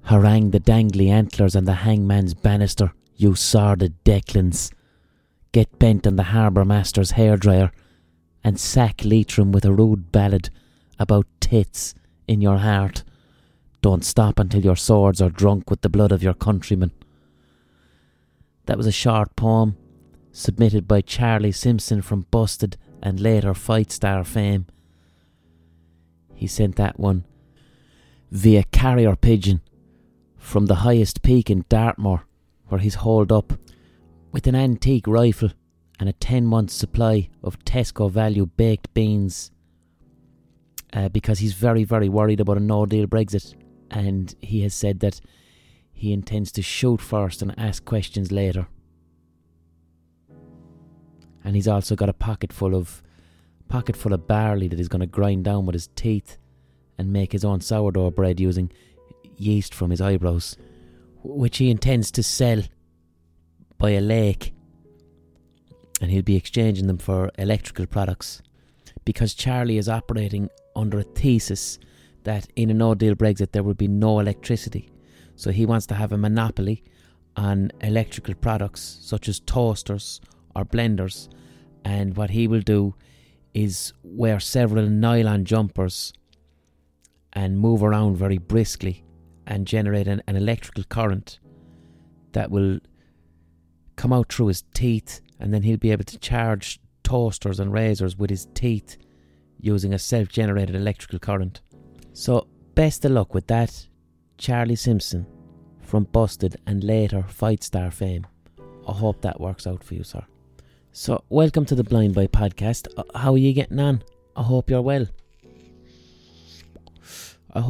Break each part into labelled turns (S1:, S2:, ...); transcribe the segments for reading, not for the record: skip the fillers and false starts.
S1: Harangue the dangly antlers on the hangman's banister, you sordid Declans. Get bent on the harbour master's hairdryer, and sack Leitrim with a rude ballad about tits in your heart. Don't stop until your swords are drunk with the blood of your countrymen. That was a short poem submitted by Charlie Simpson from Busted and later Fight Star fame. He sent that one via carrier pigeon from the highest peak in Dartmoor, where he's holed up with an antique rifle and a 10-month supply of Tesco value baked beans because he's very, very worried about a no-deal Brexit, and he has said that he intends to shoot first and ask questions later. And he's also got a pocket full of barley that he's going to grind down with his teeth and make his own sourdough bread using yeast from his eyebrows, which he intends to sell by a lake, and he'll be exchanging them for electrical products, because Charlie is operating under a thesis that in a no-deal Brexit there will be no electricity. So he wants to have a monopoly on electrical products such as toasters or blenders, and what he will do is wear several nylon jumpers and move around very briskly and generate an electrical current that will come out through his teeth, and then he'll be able to charge toasters and razors with his teeth using a self-generated electrical current. So best of luck with that, Charlie Simpson from Busted and later Fight Star fame. I hope that works out for you, sir. So welcome to the Blind Boy podcast. How are you getting on? I hope you're well. I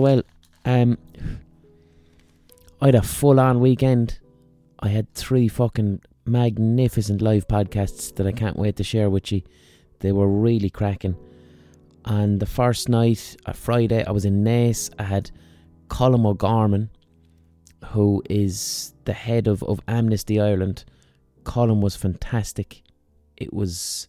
S1: had a full-on weekend. I had 3 fucking magnificent live podcasts that I can't wait to share with you. They were really cracking. And the first night, Friday, I was in Naas. I had Colm O'Gorman, who is the head of Amnesty Ireland. Colm was fantastic. It was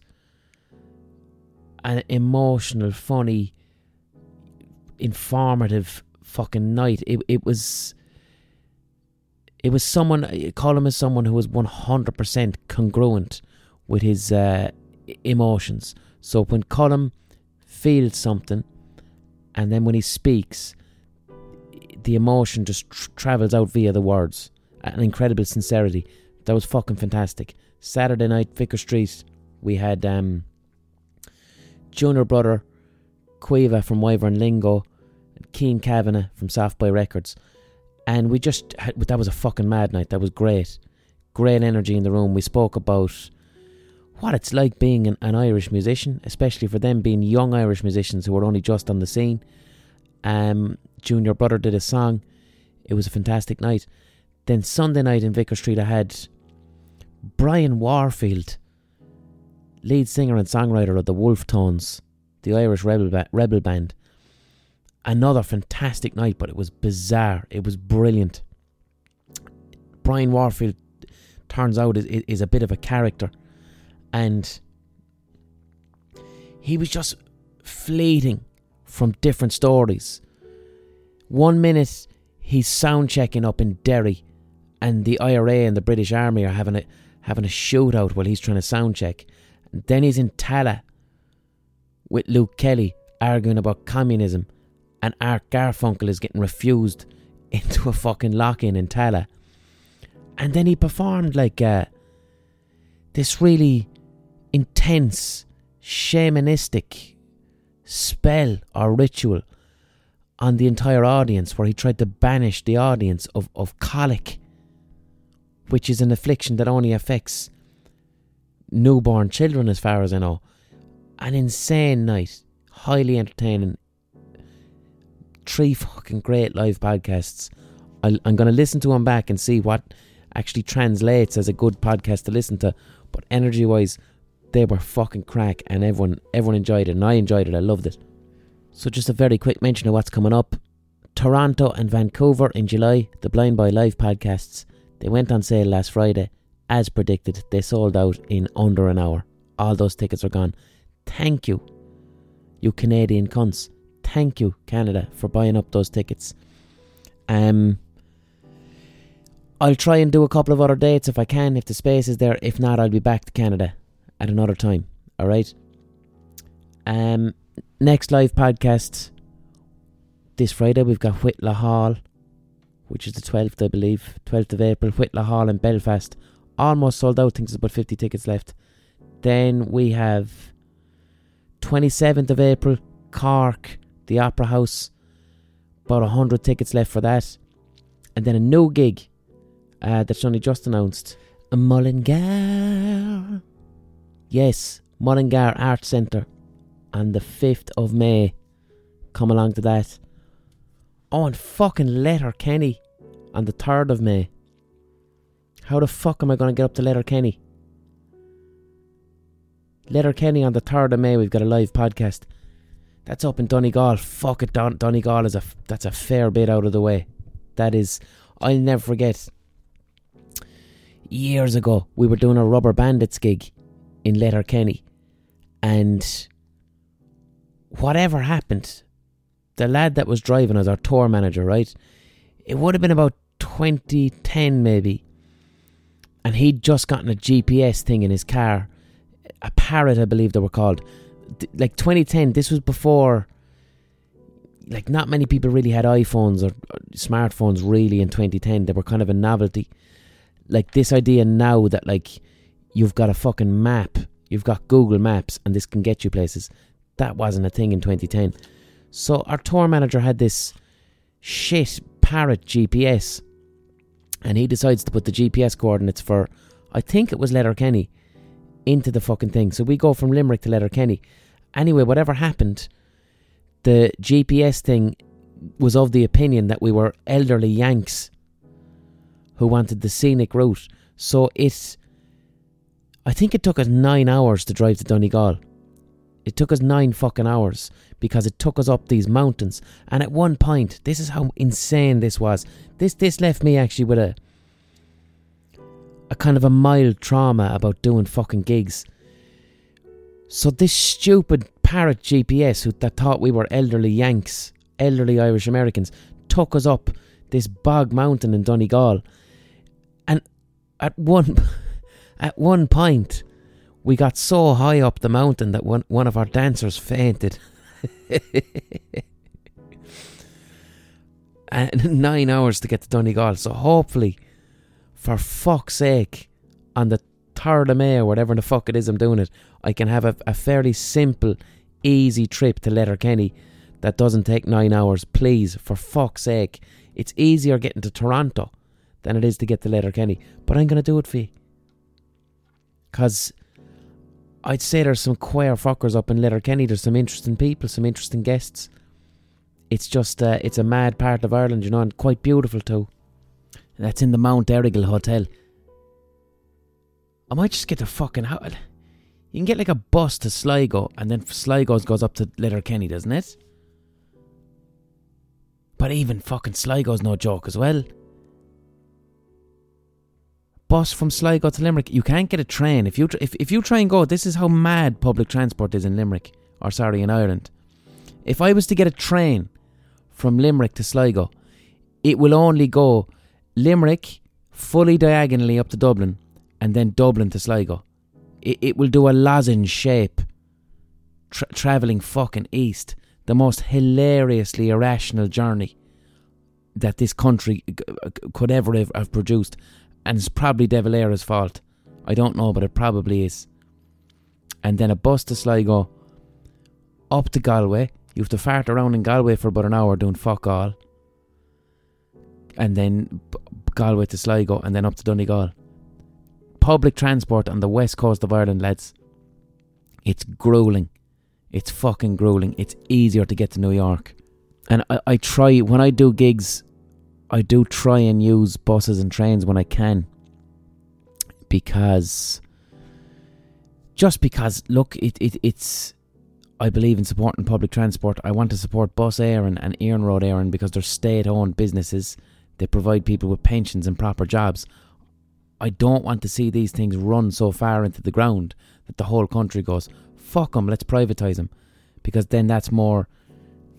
S1: an emotional, funny, informative fucking night. It was someone. Colm is someone who is 100% congruent with his emotions. So when Colm feels something, and then when he speaks, the emotion just travels out via the words. An incredible sincerity. That was fucking fantastic. Saturday night, Vicar Street, we had junior brother Quiva from Wyvern Lingo, and Cian Kavanagh from Soft Boy Records, and we just had, that was a fucking mad night. That was great energy in the room. We spoke about what it's like being an Irish musician, especially for them being young Irish musicians who are only just on the scene. Junior brother did a song. It was a fantastic night. Then Sunday night in Vicar Street, I had Brian Warfield, lead singer and songwriter of the Wolf Tones, the Irish rebel band. Another fantastic night, but it was bizarre. It was brilliant. Brian Warfield, turns out, is a bit of a character, and he was just fleeting from different stories. 1 minute he's sound checking up in Derry, and the IRA and the British Army are having a shootout while he's trying to sound check. And then he's in Tala with Luke Kelly arguing about communism, and Art Garfunkel is getting refused into a fucking lock-in in Tala. And then he performed like this really intense shamanistic spell or ritual on the entire audience, where he tried to banish the audience of colic, which is an affliction that only affects newborn children as far as I know. An insane night, highly entertaining, 3 fucking great live podcasts. I'm going to listen to them back and see what actually translates as a good podcast to listen to, but energy wise they were fucking crack, and everyone enjoyed it, and I enjoyed it. I loved it. So just a very quick mention of what's coming up. Toronto and Vancouver in July, the Blind Boy live podcasts. They went on sale last Friday. As predicted, they sold out in under an hour. All those tickets are gone. Thank you, you Canadian cunts. Thank you, Canada, for buying up those tickets. I'll try and do a couple of other dates if I can, if the space is there. If not, I'll be back to Canada at another time. Alright? Next live podcast this Friday, we've got Whitla Hall, which is the 12th, I believe. 12th of April, Whitla Hall in Belfast. Almost sold out, I think there's about 50 tickets left. Then we have 27th of April, Cork, the Opera House. About 100 tickets left for that. And then a new gig that's only just announced. A Mullingar. Yes, Mullingar Art Centre on the 5th of May. Come along to that. Oh, and fucking Letterkenny on the 3rd of May. How the fuck am I going to get up to Letterkenny? Letterkenny on the 3rd of May, we've got a live podcast. That's up in Donegal. Fuck it, Donegal is that's a fair bit out of the way. That is, I'll never forget. Years ago, we were doing a Rubber Bandits gig in Letterkenny, and whatever happened, the lad that was driving us, our tour manager, right? It would have been about 2010 maybe, and he'd just gotten a GPS thing in his car, a Parrot, I believe they were called. Like 2010, this was before, like, not many people really had iPhones or smartphones really in 2010. They were kind of a novelty. Like this idea now that, like, you've got a fucking map, you've got Google Maps, and this can get you places. That wasn't a thing in 2010. So our tour manager had this shit Parrot GPS, and he decides to put the GPS coordinates for, I think it was Letterkenny, into the fucking thing. So we go from Limerick to Letterkenny. Anyway, whatever happened, the GPS thing was of the opinion that we were elderly Yanks who wanted the scenic route. So I think it took us 9 hours to drive to Donegal. It took us 9 fucking hours because it took us up these mountains. And at one point, this is how insane this was. This left me actually with a kind of a mild trauma about doing fucking gigs. So this stupid Parrot GPS that thought we were elderly Yanks, elderly Irish Americans, took us up this bog mountain in Donegal. And at one point, we got so high up the mountain that one of our dancers fainted. And 9 hours to get to Donegal. So hopefully, for fuck's sake, on the 3rd of May or whatever the fuck it is I'm doing it, I can have a fairly simple, easy trip to Letterkenny that doesn't take 9 hours. Please, for fuck's sake. It's easier getting to Toronto than it is to get to Letterkenny. But I'm going to do it for you. Because I'd say there's some queer fuckers up in Letterkenny. There's some interesting people, some interesting guests. It's just, it's a mad part of Ireland, you know, and quite beautiful too. That's in the Mount Errigal Hotel. I might just get the fucking... You can get like a bus to Sligo, and then Sligo goes up to Letterkenny, doesn't it? But even fucking Sligo's no joke as well. Bus from Sligo to Limerick. You can't get a train. If you try and go, this is how mad public transport is in Limerick. Or sorry, in Ireland. If I was to get a train from Limerick to Sligo, it will only go Limerick fully diagonally up to Dublin, and then Dublin to Sligo. It will do a lozenge shape, travelling fucking east. The most hilariously irrational journey that this country could ever have produced. And it's probably De Valera's fault. I don't know, but it probably is. And then a bus to Sligo, up to Galway. You have to fart around in Galway for about an hour doing fuck all. And then Galway to Sligo, and then up to Donegal. Public transport on the west coast of Ireland, lads. It's grueling. It's fucking grueling. It's easier to get to New York. And I try, when I do gigs, I do try and use buses and trains when I can. Because, look, it's, I believe in supporting public transport. I want to support Bus Éireann and Iarnród Éireann because they're state-owned businesses. They provide people with pensions and proper jobs. I don't want to see these things run so far into the ground that the whole country goes, fuck them, let's privatise them. Because then that's more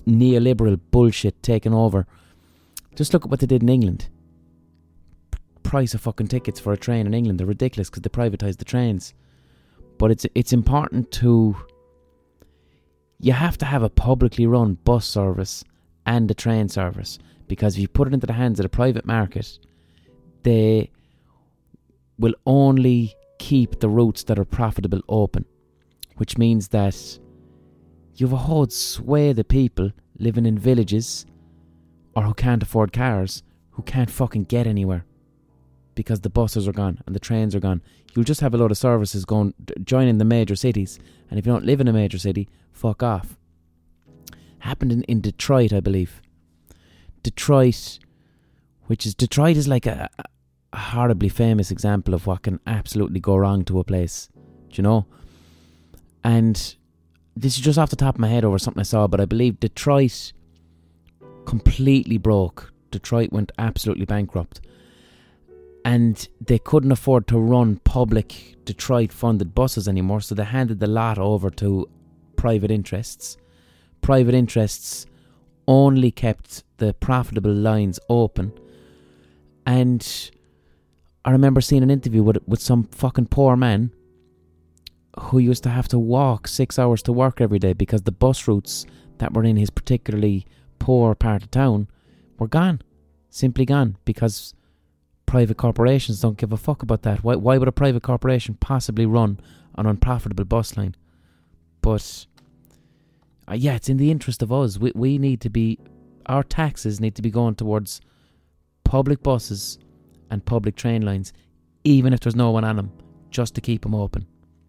S1: neoliberal bullshit taking over. Just look at what they did in England. price of fucking tickets for a train in England. They're ridiculous because they privatise the trains. But it's important to... You have to have a publicly run bus service and a train service, because if you put it into the hands of the private market, they will only keep the routes that are profitable open, which means that you have a whole swathe of people living in villages or who can't afford cars, who can't fucking get anywhere because the buses are gone and the trains are gone. You'll just have a lot of services joining the major cities, and if you don't live in a major city, fuck off. Happened in Detroit, I believe. Detroit is like a horribly famous example of what can absolutely go wrong to a place, do you know? And this is just off the top of my head over something I saw, but I believe Detroit completely broke. Detroit went absolutely bankrupt. And they couldn't afford to run public Detroit-funded buses anymore, so they handed the lot over to private interests. Private interests only kept the profitable lines open. And I remember seeing an interview with some fucking poor man who used to have to walk 6 hours to work every day because the bus routes that were in his particularly poor part of town were gone. Simply gone, because private corporations don't give a fuck about that. Why would a private corporation possibly run an unprofitable bus line? But yeah, it's in the interest of us. We need to be... Our taxes need to be going towards public buses and public train lines, even if there's no one on them, just to keep them open.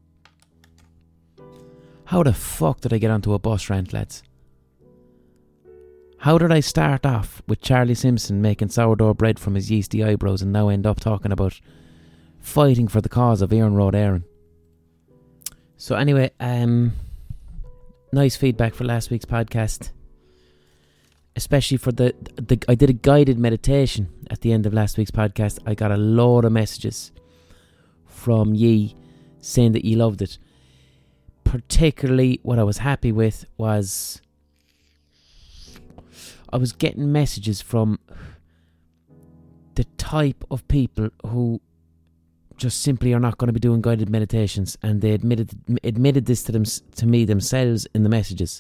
S1: How the fuck did I get onto a bus rant, lads? How did I start off with Charlie Simpson making sourdough bread from his yeasty eyebrows and now end up talking about fighting for the cause of Éireann Road Éireann? So anyway, nice feedback for last week's podcast. Especially for the I did a guided meditation at the end of last week's podcast. I got a load of messages from ye saying that you loved it. Particularly what I was happy with was I was getting messages from the type of people who just simply are not going to be doing guided meditations, and they admitted this to me themselves in the messages.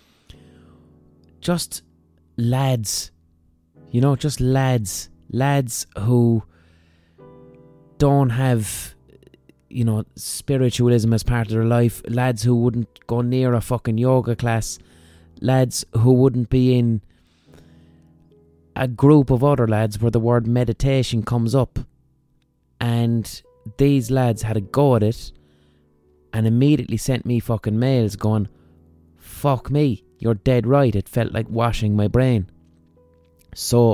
S1: Just lads, just lads who don't have, spiritualism as part of their life, lads who wouldn't go near a fucking yoga class, lads who wouldn't be in a group of other lads where the word meditation comes up. And these lads had a go at it and immediately sent me fucking mails going, fuck me, you're dead right. It felt like washing my brain. So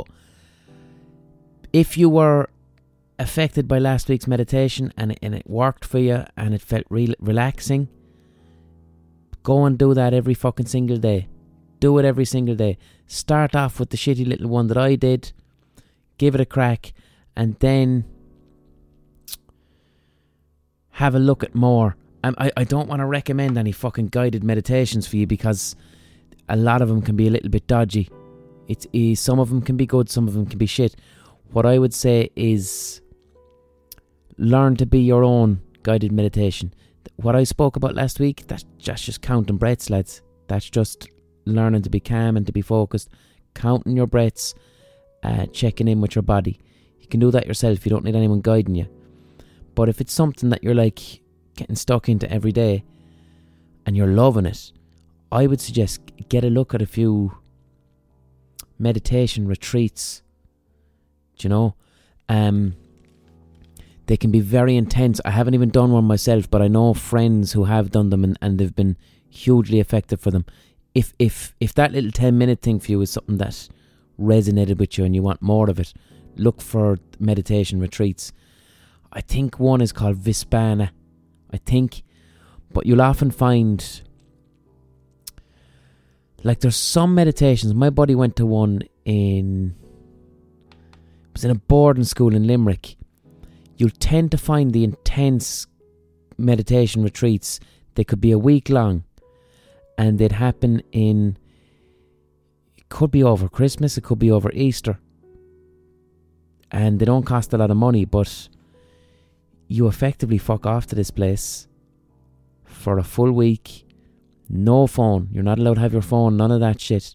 S1: if you were affected by last week's meditation and it worked for you and it felt relaxing, go and do that every fucking single day. Do it every single day. Start off with the shitty little one that I did, give it a crack, and then have a look at more. I don't want to recommend any fucking guided meditations for you, because a lot of them can be a little bit dodgy. Some of them can be good, some of them can be shit. What I would say is learn to be your own guided meditation. What I spoke about last week, that's just counting breaths, lads. That's just learning to be calm and to be focused, counting your breaths, checking in with your body. You can do that yourself. You don't need anyone guiding you. But if it's something that you're like getting stuck into every day and you're loving it, I would suggest get a look at a few meditation retreats. Do you know? They can be very intense. I haven't even done one myself, but I know friends who have done them and they've been hugely effective for them. If that little 10-minute thing for you is something that resonated with you and you want more of it, look for meditation retreats. I think one is called Vispana, but you'll often find, like, there's some meditations. My buddy went to one it was in a boarding school in Limerick. You'll tend to find the intense meditation retreats, they could be a week long, and they'd happen it could be over Christmas, it could be over Easter. and they don't cost a lot of money, but you effectively fuck off to this place for a full week. No phone. You're not allowed to have your phone. None of that shit.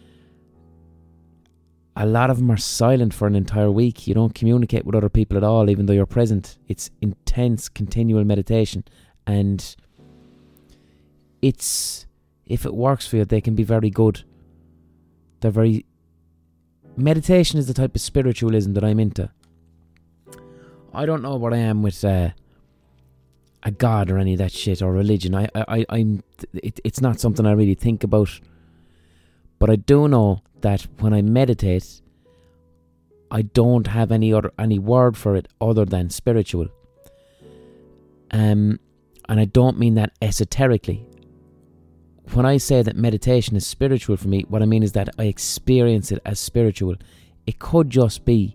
S1: A lot of them are silent for an entire week. You don't communicate with other people at all, even though you're present. It's intense, continual meditation. And if it works for you, they can be very good. Meditation is the type of spiritualism that I'm into. I don't know what I am with a god or any of that shit, or religion. It's not something I really think about. But I do know that when I meditate, I don't have any word for it other than spiritual. And I don't mean that esoterically. When I say that meditation is spiritual for me, what I mean is that I experience it as spiritual. It could just be,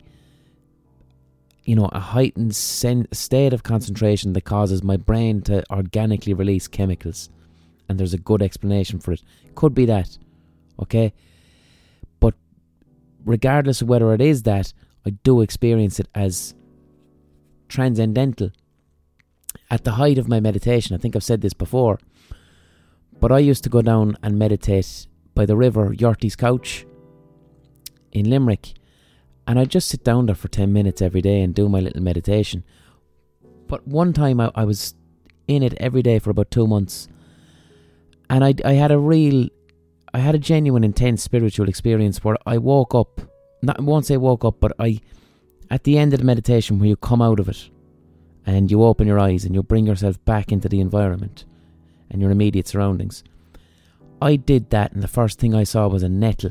S1: a heightened state of concentration that causes my brain to organically release chemicals. And there's a good explanation for it. Could be that. Okay? But regardless of whether it is that, I do experience it as transcendental. At the height of my meditation, I think I've said this before, but I used to go down and meditate by the river, Yorty's Couch, in Limerick. And I'd just sit down there for 10 minutes every day and do my little meditation. But one time I was in it every day for about 2 months. And I had a genuine intense spiritual experience where I woke up. I won't say woke up, but at the end of the meditation, where you come out of it and you open your eyes and you bring yourself back into the environment and your immediate surroundings. I did that, and the first thing I saw was a nettle.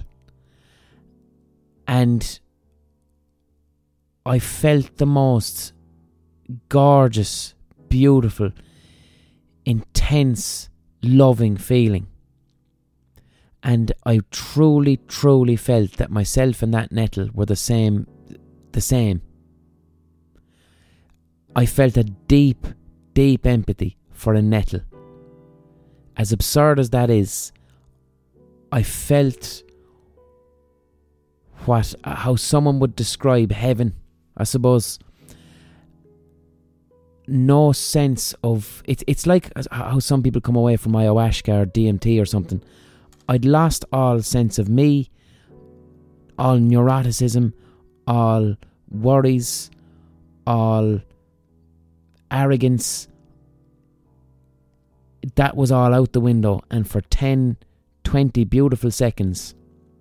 S1: And I felt the most gorgeous, beautiful, intense, loving feeling. And I truly, truly felt that myself and that nettle were the same. I felt a deep, deep empathy for a nettle. As absurd as that is, I felt how someone would describe heaven, I suppose. No sense of... It's like how some people come away from ayahuasca or DMT or something. I'd lost all sense of me, all neuroticism, all worries, all arrogance. That was all out the window, and for 10, 20 beautiful seconds,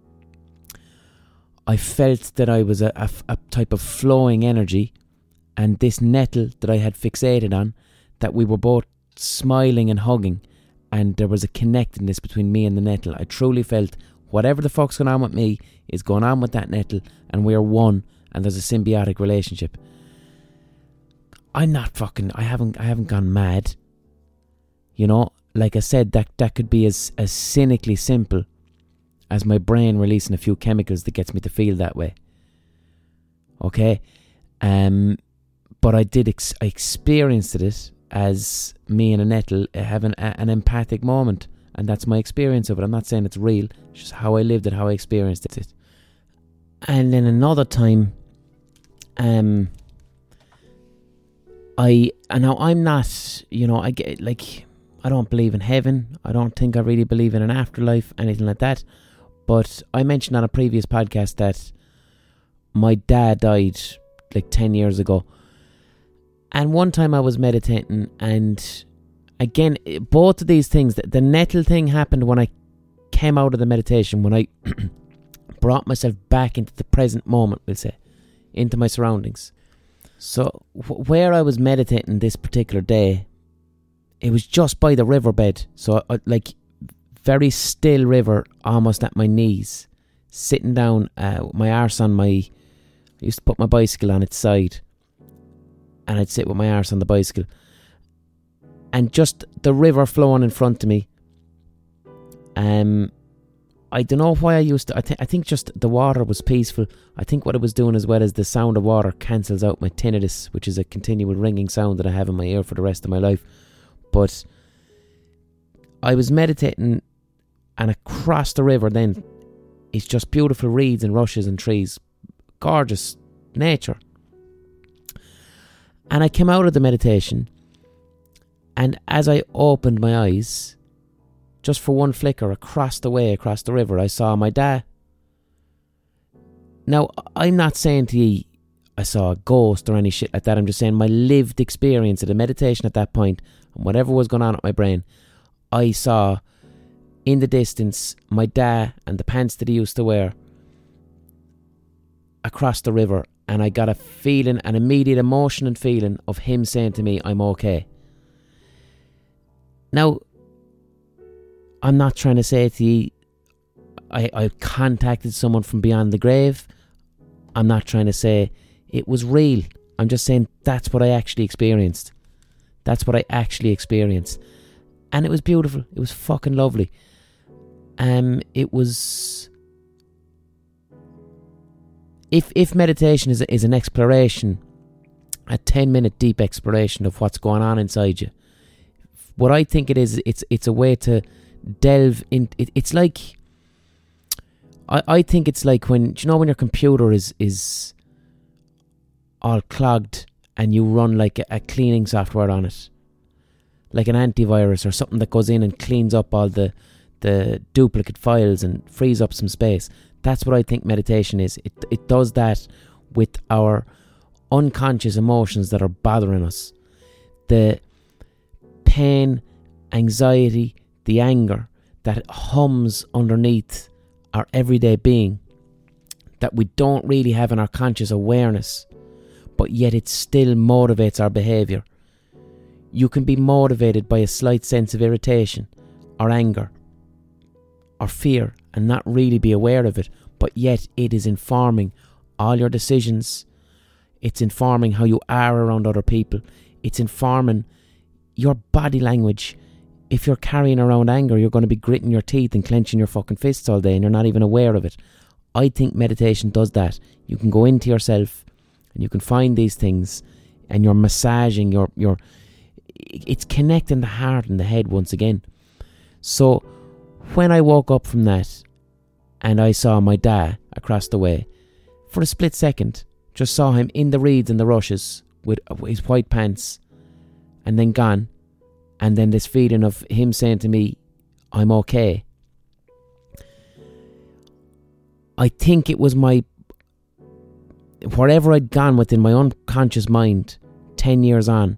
S1: I felt that I was a type of flowing energy, and this nettle that I had fixated on, that we were both smiling and hugging, and there was a connectedness between me and the nettle. I truly felt whatever the fuck's going on with me is going on with that nettle, and we are one, and there's a symbiotic relationship. I'm not fucking... I haven't gone mad. Like I said, that could be as cynically simple as my brain releasing a few chemicals that gets me to feel that way. Okay? But I experienced it as me and a nettle having an empathic moment. And that's my experience of it. I'm not saying it's real. It's just how I lived it, how I experienced it. And then another time, I'm not, I don't believe in heaven. I don't think I really believe in an afterlife, anything like that. But I mentioned on a previous podcast that my dad died 10 years ago. And one time I was meditating, and again, both of these things, the nettle thing happened when I came out of the meditation, when I brought myself back into the present moment, we'll say, into my surroundings. So where I was meditating this particular day, it was just by the riverbed. So very still river, almost at my knees, sitting down, my arse on I used to put my bicycle on its side, and I'd sit with my arse on the bicycle, and just the river flowing in front of me. I don't know why I used to... I think just the water was peaceful. I think what it was doing as well is the sound of water cancels out my tinnitus, which is a continual ringing sound that I have in my ear for the rest of my life. But I was meditating, and across the river then, it's just beautiful reeds and rushes and trees. Gorgeous nature. And I came out of the meditation, and as I opened my eyes, just for one flicker, across the way, across the river, I saw my dad. Now, I'm not saying to you I saw a ghost or any shit like that. I'm just saying my lived experience of the meditation at that point, and whatever was going on with my brain, I saw in the distance my dad and the pants that he used to wear across the river, and I got a feeling, an immediate emotion and feeling of him saying to me, I'm okay. Now, I'm not trying to say to you I contacted someone from beyond the grave. I'm not trying to say it was real. I'm just saying that's what I actually experienced. That's what I actually experienced. And it was beautiful. It was fucking lovely. It was... If meditation is an exploration, a 10-minute deep exploration of what's going on inside you, what I think it is, it's a way to delve in. It's like... I think it's like when... Do you know when your computer is all clogged and you run like a cleaning software on it, like an antivirus or something that goes in and cleans up all the duplicate files and frees up some space. That's what I think meditation is. It does that with our unconscious emotions that are bothering us. The pain, anxiety, the anger that hums underneath our everyday being, that we don't really have in our conscious awareness, but yet it still motivates our behaviour. You can be motivated by a slight sense of irritation or anger or fear and not really be aware of it, but yet it is informing all your decisions. It's informing how you are around other people. It's informing your body language. If you're carrying around anger, you're going to be gritting your teeth and clenching your fucking fists all day and you're not even aware of it. I think meditation does that. You can go into yourself and you can find these things and you're massaging your it's connecting the heart and the head once again. So when I woke up from that and I saw my dad across the way, for a split second, just saw him in the reeds and the rushes with his white pants and then gone. And then this feeling of him saying to me, I'm okay. I think it was wherever I'd gone within my unconscious mind 10 years on,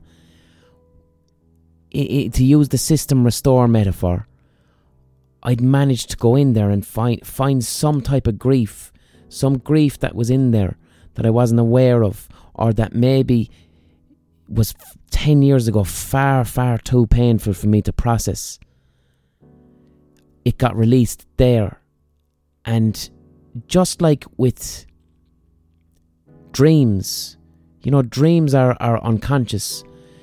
S1: to use the system restore metaphor, I'd managed to go in there and find some type of grief, some grief that was in there that I wasn't aware of, or that maybe was 10 years ago far, far too painful for me to process. It got released there. And just like with dreams, dreams are unconscious,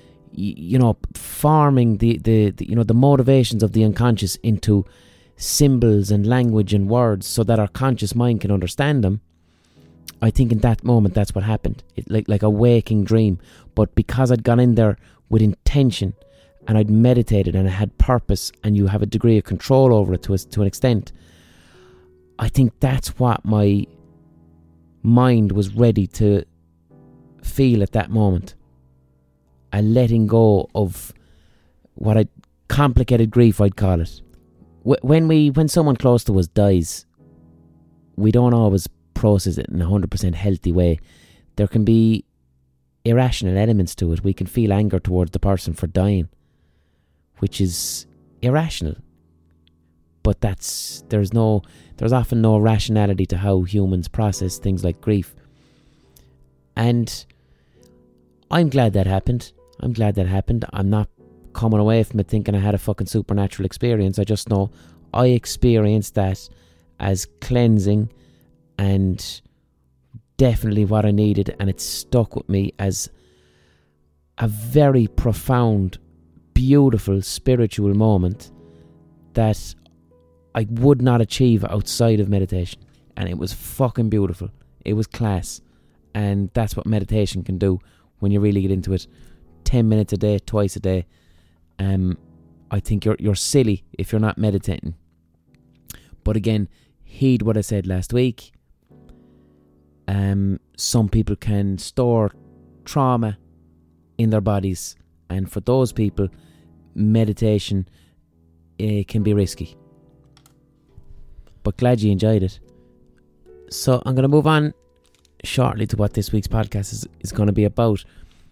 S1: forming the motivations of the unconscious into symbols and language and words so that our conscious mind can understand them. I think in that moment that's what happened. It like a waking dream. But because I'd gone in there with intention and I'd meditated and I had purpose, and you have a degree of control over it to an extent, I think that's what my mind was ready to feel at that moment. A letting go of what I complicated grief, I'd call it. When someone close to us dies, we don't always process it in a 100% healthy way. There can be irrational elements to it. We can feel anger towards the person for dying, which is irrational. But there's often no rationality to how humans process things like grief. And I'm glad that happened. I'm not coming away from it thinking I had a fucking supernatural experience. I just know I experienced that as cleansing and definitely what I needed, and it stuck with me as a very profound, beautiful spiritual moment that I would not achieve outside of meditation. And it was fucking beautiful. It was class. And that's what meditation can do when you really get into it. 10 minutes a day, twice a day. I think you're silly if you're not meditating. But again, heed what I said last week. Some people can store trauma in their bodies, and for those people, meditation can be risky. But glad you enjoyed it. So I'm going to move on shortly to what this week's podcast is going to be about.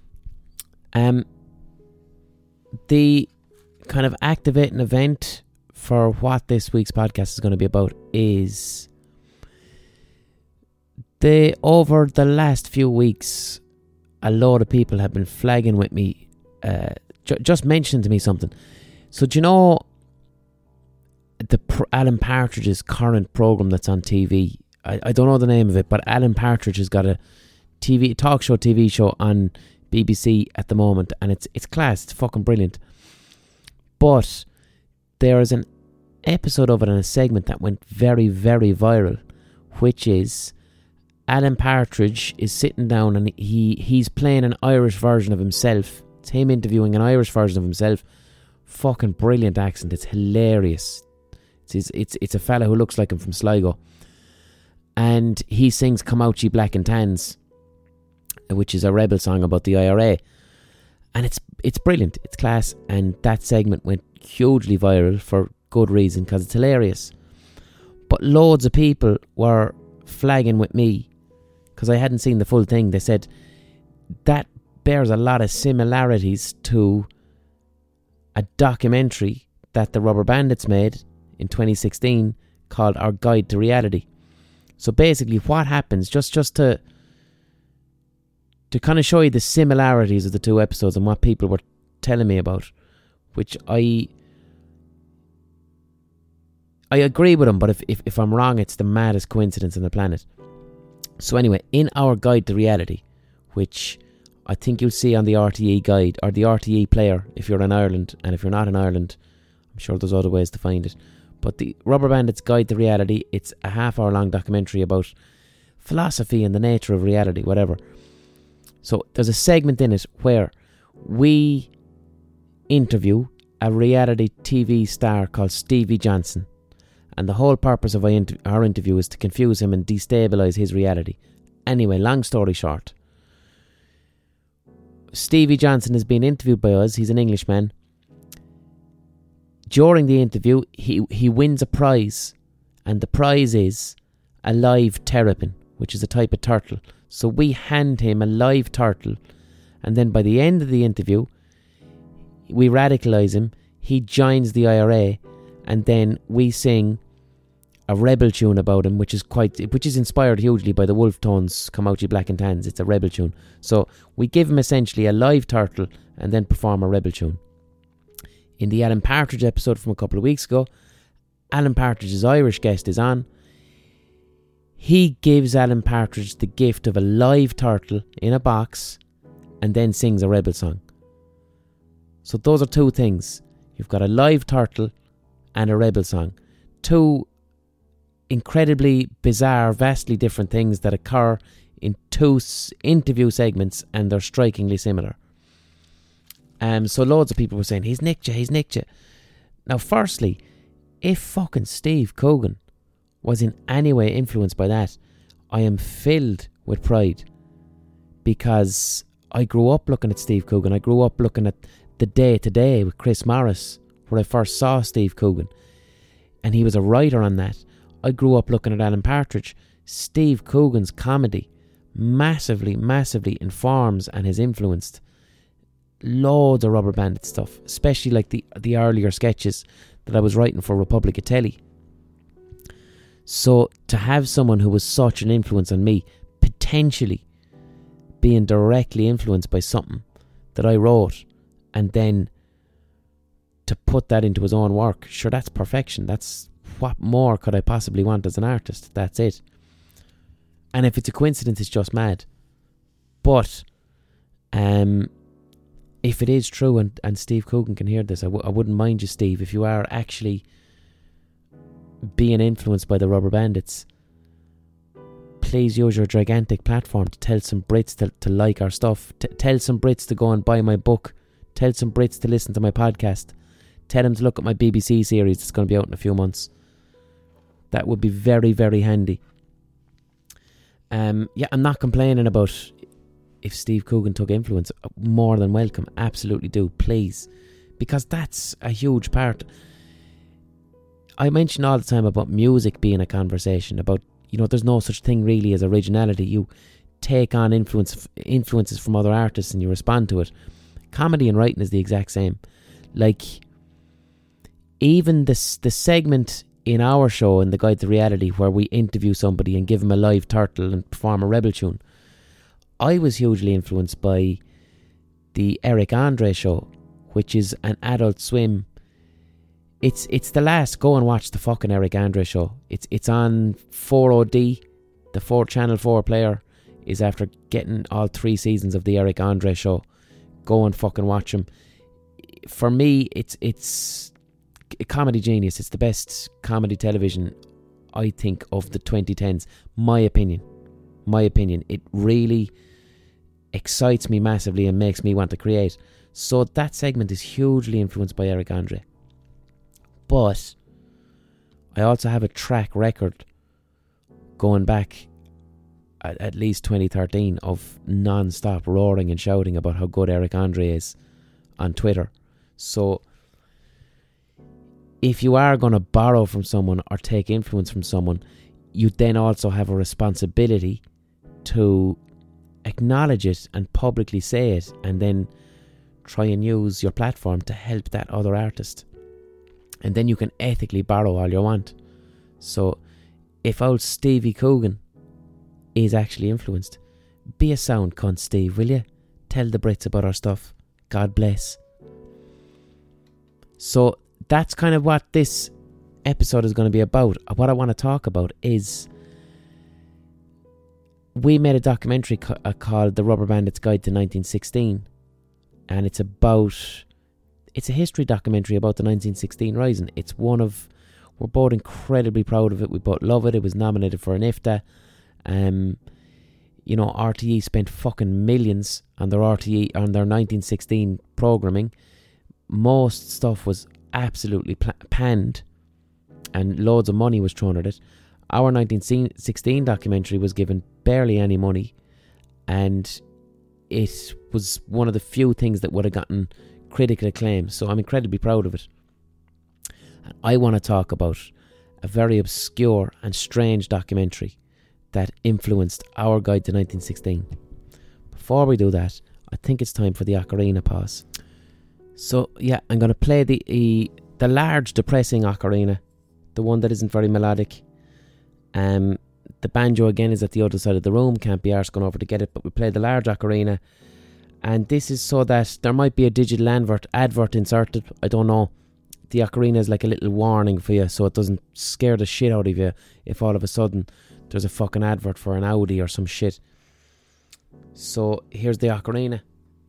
S1: The kind of activating event for what this week's podcast is going to be about is over the last few weeks, a lot of people have been flagging with me, just mentioning to me something. So do you know Alan Partridge's current programme that's on TV? I don't know the name of it, but Alan Partridge has got a TV show on BBC at the moment, and it's class. It's fucking brilliant. But there is an episode of it and a segment that went very, very viral, which is Alan Partridge is sitting down and he's playing an Irish version of himself. It's him interviewing an Irish version of himself. Fucking brilliant accent. It's hilarious. It's a fella who looks like him from Sligo. And he sings Come Out Ye Black and Tans, which is a rebel song about the IRA. And it's brilliant. It's class. And that segment went hugely viral for good reason, because it's hilarious. But loads of people were flagging with me because I hadn't seen the full thing. They said that bears a lot of similarities to a documentary that the Rubber Bandits made in 2016 called Our Guide to Reality. So basically what happens, just to kind of show you the similarities of the two episodes and what people were telling me about, which I agree with them, but if I'm wrong, it's the maddest coincidence on the planet. So anyway, in Our Guide to Reality, which I think you'll see on the RTE guide, or the RTE player if you're in Ireland, and if you're not in Ireland, I'm sure there's other ways to find it. But the Rubber Bandits Guide to Reality, it's a half-hour-long documentary about philosophy and the nature of reality, whatever. So there's a segment in it where we interview a reality TV star called Stevie Johnson. And the whole purpose of our interview is to confuse him and destabilise his reality. Anyway, long story short, Stevie Johnson is being interviewed by us. He's an Englishman. During the interview, he wins a prize. And the prize is a live terrapin, which is a type of turtle. So we hand him a live turtle. And then by the end of the interview, we radicalise him. He joins the IRA. And then we sing a rebel tune about him, which is inspired hugely by the Wolf Tones' Come Out Ye Black and Tans. It's a rebel tune. So we give him essentially a live turtle and then perform a rebel tune. In the Alan Partridge episode from a couple of weeks ago, Alan Partridge's Irish guest is on. He gives Alan Partridge the gift of a live turtle in a box and then sings a rebel song. So those are two things. You've got a live turtle and a rebel song. Two incredibly bizarre, vastly different things that occur in two interview segments, and they're strikingly similar. So loads of people were saying, he's nicked you. Now, firstly, if fucking Steve Coogan was in any way influenced by that, I am filled with pride, because I grew up looking at Steve Coogan. I grew up looking at The Day Today with Chris Morris, where I first saw Steve Coogan, and he was a writer on that. I grew up looking at Alan Partridge. Steve Coogan's comedy massively informs and has influenced loads of Rubber Bandit stuff, especially like the earlier sketches that I was writing for Republic of Telly. So to have someone who was such an influence on me potentially being directly influenced by something that I wrote, and then to put that into his own work, sure, that's perfection. That's what more could I possibly want as an artist? That's it. And if it's a coincidence, it's just mad. But if it is true, and Steve Coogan can hear this, I wouldn't mind you, Steve, if you are actually being influenced by the Rubber Bandits, please use your gigantic platform to tell some Brits to like our stuff. Tell some Brits to go and buy my book. Tell some Brits to listen to my podcast. Tell them to look at my BBC series that's going to be out in a few months. That would be very, very handy. Yeah, I'm not complaining about if Steve Coogan took influence. More than welcome, absolutely do, please, because that's a huge part. I mention all the time about music being a conversation, about, you know, there's no such thing really as originality. You take on influences from other artists and you respond to it. Comedy and writing is the exact same. Like, even the segment in our show, in The Guide to Reality, where we interview somebody and give them a live turtle and perform a rebel tune, I was hugely influenced by the Eric Andre show, which is an Adult Swim. It's the last. Go and watch the fucking Eric Andre show. It's on 4OD. The Channel 4 player is after getting all 3 seasons of the Eric Andre show. Go and fucking watch him. For me, it's a comedy genius. It's the best comedy television, I think, of the 2010s. My opinion. It really excites me massively and makes me want to create. So that segment is hugely influenced by Eric Andre. But I also have a track record going back at least 2013 of non-stop roaring and shouting about how good Eric Andre is on Twitter. So if you are going to borrow from someone or take influence from someone, you then also have a responsibility to acknowledge it and publicly say it, and then try and use your platform to help that other artist. And then you can ethically borrow all you want. So if old Stevie Coogan is actually influenced, be a sound cunt, Steve, will you? Tell the Brits about our stuff. God bless. So that's kind of what this episode is going to be about. What I want to talk about is, we made a documentary called The Rubber Bandits Guide to 1916, and it's a history documentary about the 1916 Rising. It's we're both incredibly proud of it. We both love it. It was nominated for an IFTA. You know, RTE spent fucking millions on their 1916 programming. Most stuff was absolutely panned, and loads of money was thrown at it. Our 1916 documentary was given barely any money, and it was one of the few things that would have gotten critical acclaim, so I'm incredibly proud of it. And I want to talk about a very obscure and strange documentary that influenced our guide to 1916. Before we do that, I think it's time for the ocarina pause. So yeah, I'm going to play the large depressing ocarina, the one that isn't very melodic. The banjo again is at the other side of the room, can't be arsed going over to get it, but we play the large ocarina, and this is so that there might be a digital advert inserted, I don't know. The ocarina is like a little warning for you, so it doesn't scare the shit out of you if all of a sudden there's a fucking advert for an Audi or some shit. So here's the ocarina.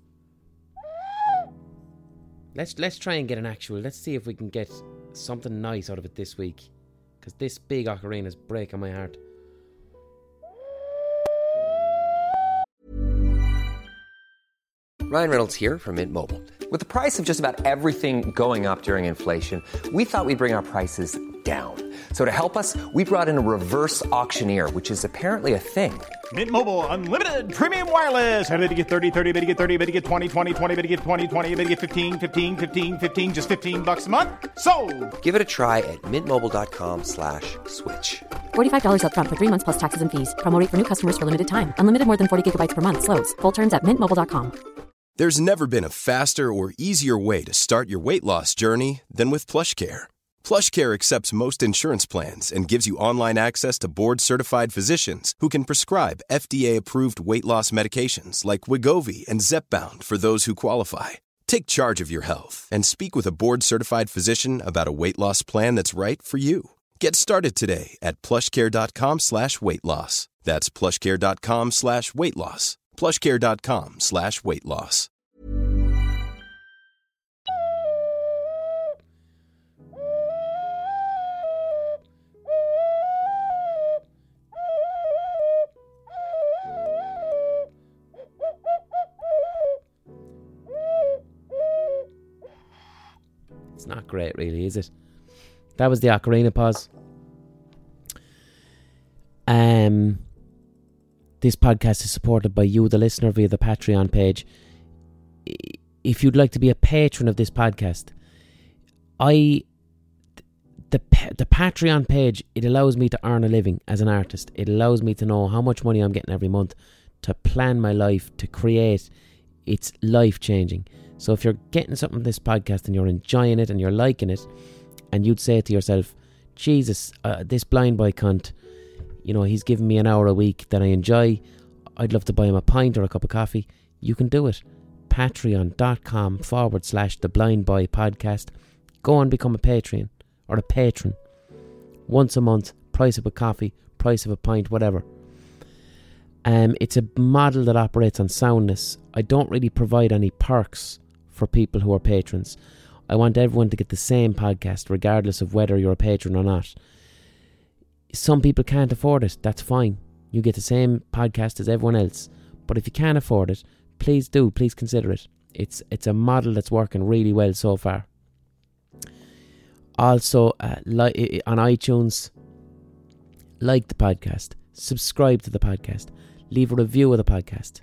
S1: Let's try and get an actual, let's see if we can get something nice out of it this week, because this big ocarina is breaking my heart.
S2: Ryan Reynolds here from Mint Mobile. With the price of just about everything going up during inflation, we thought we'd bring our prices down. So to help us, we brought in a reverse auctioneer, which is apparently a thing.
S3: Mint Mobile Unlimited Premium Wireless. How to get 30, 30, bit to get 30, bit to get 20, 20, 20, bit to get 20, 20, bit to get 15, 15, 15, 15, just $15 a month? Sold!
S2: Give it a try at mintmobile.com/switch.
S4: $45 up front for 3 months plus taxes and fees. Promo rate for new customers for limited time. Unlimited more than 40 gigabytes per month. Slows full terms at mintmobile.com.
S5: There's never been a faster or easier way to start your weight loss journey than with PlushCare. PlushCare accepts most insurance plans and gives you online access to board-certified physicians who can prescribe FDA-approved weight loss medications like Wegovy and Zepbound for those who qualify. Take charge of your health and speak with a board-certified physician about a weight loss plan that's right for you. Get started today at plushcare.com/weight loss. That's plushcare.com/weight loss. plushcare.com/weight loss.
S1: It's not great, really, is it? That was the ocarina pause. This podcast is supported by you, the listener, via the Patreon page. If you'd like to be a patron of this podcast, the Patreon page, it allows me to earn a living as an artist. It allows me to know how much money I'm getting every month, to plan my life, to create. It's life-changing. So if you're getting something from this podcast and you're enjoying it and you're liking it, and you'd say to yourself, Jesus, this blind boy cunt, you know, he's giving me an hour a week that I enjoy, I'd love to buy him a pint or a cup of coffee, you can do it. Patreon.com/The Blind Boy Podcast. Go and become a Patreon or a patron. Once a month, price of a coffee, price of a pint, whatever. It's a model that operates on soundness. I don't really provide any perks for people who are patrons. I want everyone to get the same podcast, regardless of whether you're a patron or not. Some people can't afford it. That's fine. You get the same podcast as everyone else. But if you can't afford it, please do. Please consider it. It's a model that's working really well so far. Also, on iTunes, like the podcast, subscribe to the podcast, leave a review of the podcast.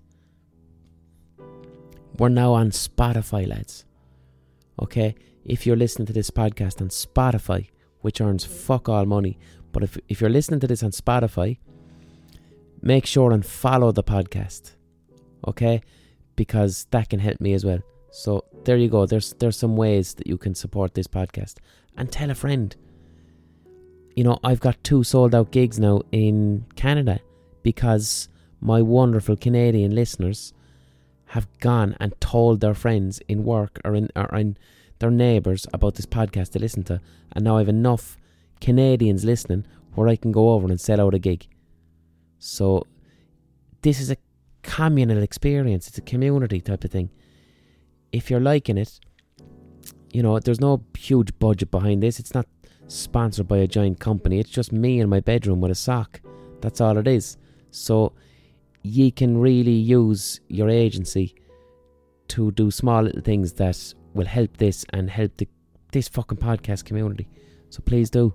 S1: We're now on Spotify, lads. Okay? If you're listening to this podcast on Spotify, which earns fuck all money, but if you're listening to this on Spotify, make sure and follow the podcast. Okay? Because that can help me as well. So there you go. There's some ways that you can support this podcast. And tell a friend. You know, I've got 2 sold out gigs now in Canada because my wonderful Canadian listeners have gone and told their friends in work or in their neighbours about this podcast to listen to. And now I have enough Canadians listening where I can go over and sell out a gig. So this is a communal experience. It's a community type of thing. If you're liking it, you know, there's no huge budget behind this. It's not sponsored by a giant company. It's just me in my bedroom with a sock. That's all it is. So ye can really use your agency to do small little things that will help this and help this fucking podcast community. So please do.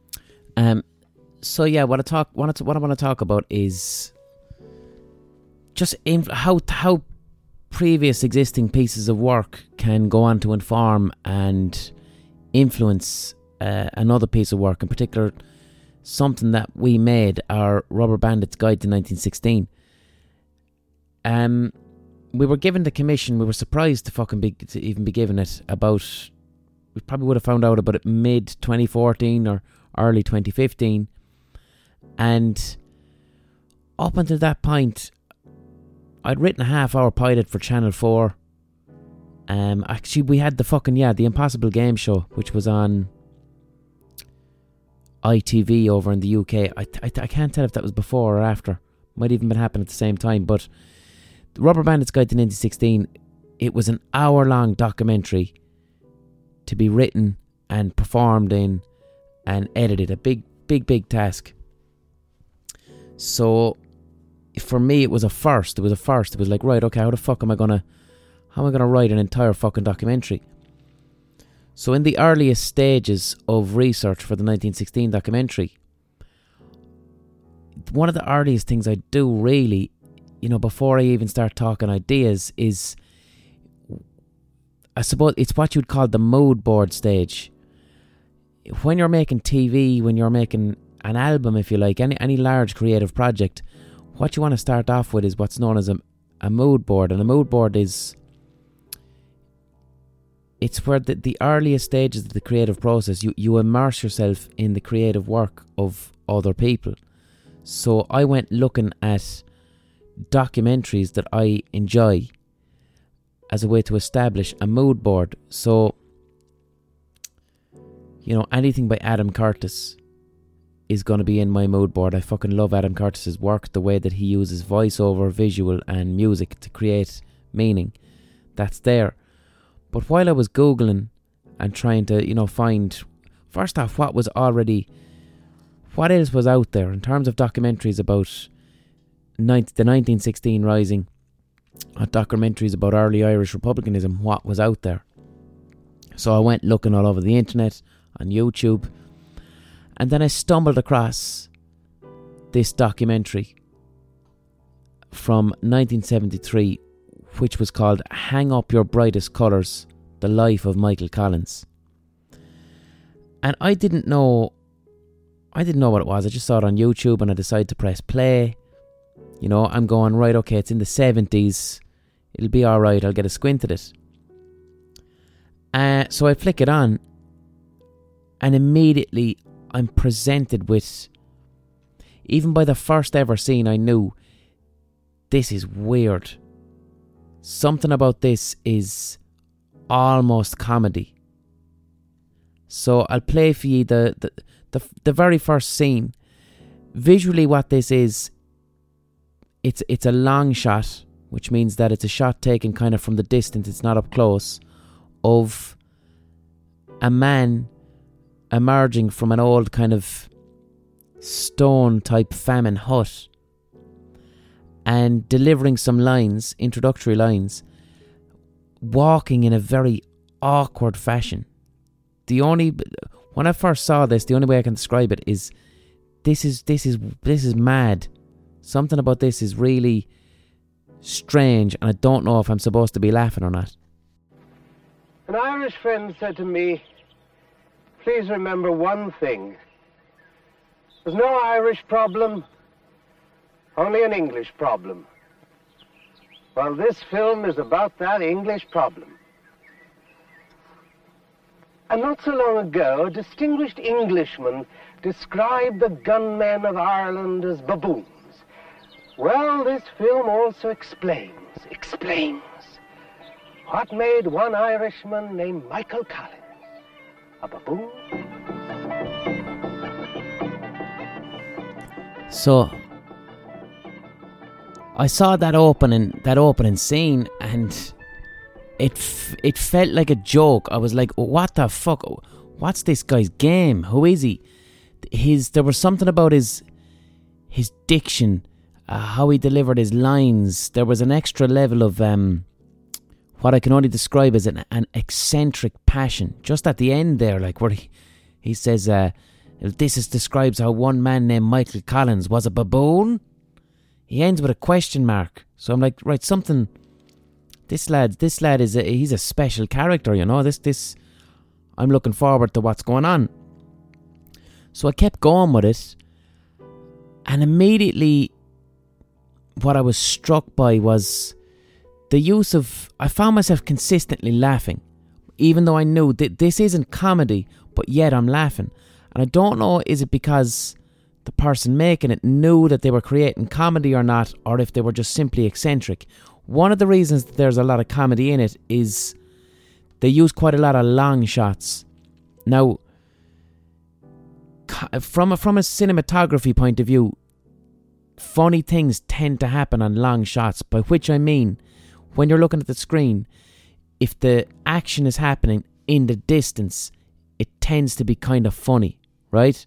S1: So yeah, what I want to talk about is just how previous existing pieces of work can go on to inform and influence another piece of work, in particular something that we made, our Rubber Bandits Guide to 1916. We were given the commission. We were surprised to even be given it about. We probably would have found out about it mid 2014 or early 2015, and up until that point, I'd written a half-hour pilot for Channel 4. Actually, we had the Impossible Game Show, which was on ITV over in the UK. I can't tell if that was before or after. Might even been happening at the same time. But the Rubber Bandits Guide to 1916, it was an hour-long documentary to be written and performed in and edited. A big task. So for me, it was a first. It was like, right, okay, how am I gonna write an entire fucking documentary? So in the earliest stages of research for the 1916 documentary, one of the earliest things I do really, you know, before I even start talking ideas, is, I suppose it's what you'd call the mood board stage. When you're making TV, when you're making an album, if you like, any large creative project, what you want to start off with is what's known as a mood board. And a mood board it's where the earliest stages of the creative process, you immerse yourself in the creative work of other people. So I went looking at documentaries that I enjoy as a way to establish a mood board. So, you know, anything by Adam Curtis is going to be in my mood board. I fucking love Adam Curtis's work, the way that he uses voiceover, visual and music to create meaning. That's there. But while I was Googling and trying to, you know, find, first off, what else was out there in terms of documentaries about the 1916 Rising, documentaries about early Irish republicanism, what was out there. So I went looking all over the internet, on YouTube, and then I stumbled across this documentary from 1973, which was called Hang Up Your Brightest Colours, The Life of Michael Collins. And I didn't know what it was. I just saw it on YouTube and I decided to press play. You know, I'm going, right, okay, it's in the 70s. It'll be alright, I'll get a squint at it. So I flick it on, and immediately I'm presented with, even by the first ever scene, I knew this is weird. Something about this is almost comedy. So I'll play for you the very first scene. Visually, what this is, it's a long shot, which means that it's a shot taken kind of from the distance, it's not up close, of a man emerging from an old kind of stone type famine hut and delivering some lines, introductory lines, walking in a very awkward fashion. When I first saw this, the only way I can describe it is this is mad. Something about this is really strange, and I don't know if I'm supposed to be laughing or not.
S6: An Irish friend said to me, "Please remember one thing. There's no Irish problem, only an English problem." Well, this film is about that English problem. And not so long ago, a distinguished Englishman described the gunmen of Ireland as baboons. Well, this film also explains what made one Irishman named Michael Collins a baboon.
S1: So I saw that opening scene, and it felt like a joke. I was like, what the fuck? What's this guy's game? Who is he? There was something about his diction, how he delivered his lines. There was an extra level of what I can only describe as an eccentric passion. Just at the end there, like where he says, describes how one man named Michael Collins was a baboon. He ends with a question mark. So I'm like, right, something. This lad he's a special character, you know. This I'm looking forward to what's going on. So I kept going with it, and immediately what I was struck by was the use of, I found myself consistently laughing, even though I knew that this isn't comedy, but yet I'm laughing. And I don't know, is it because the person making it knew that they were creating comedy or not, or if they were just simply eccentric. One of the reasons that there's a lot of comedy in it is they use quite a lot of long shots. Now, from a cinematography point of view, funny things tend to happen on long shots, by which I mean, when you're looking at the screen, if the action is happening in the distance, it tends to be kind of funny, right?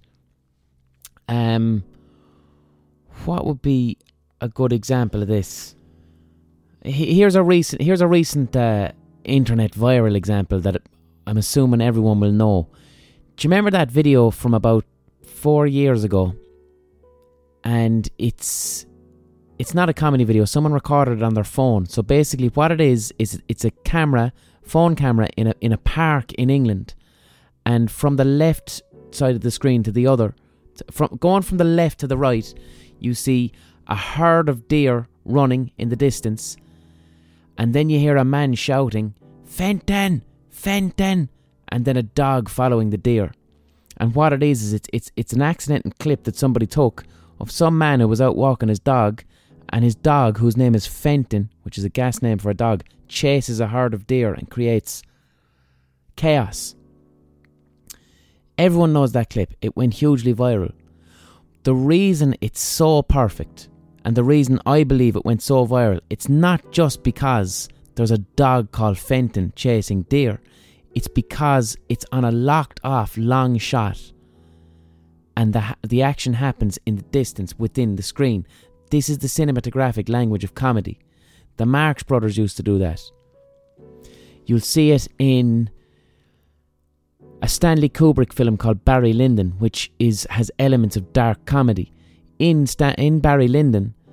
S1: What would be a good example of this? Here's a recent internet viral example that I'm assuming everyone will know. Do you remember that video from about 4 years ago? And it's not a comedy video. Someone recorded it on their phone. So basically, what it is it's a phone camera in a park in England, and from the left side of the screen to the other, going from the left to the right, you see a herd of deer running in the distance, and then you hear a man shouting, "Fenton! Fenton!" and then a dog following the deer. And what it is it's an accidental clip that somebody took of some man who was out walking his dog, and his dog, whose name is Fenton, which is a gas name for a dog, chases a herd of deer and creates chaos. Everyone knows that clip. It went hugely viral. The reason it's so perfect, and the reason I believe it went so viral, it's not just because there's a dog called Fenton chasing deer. It's because it's on a locked off long shot, and the action happens in the distance within the screen. This is the cinematographic language of comedy. The Marx Brothers used to do that. You'll see it in a Stanley Kubrick film called Barry Lyndon, which has elements of dark comedy. In Barry Lyndon,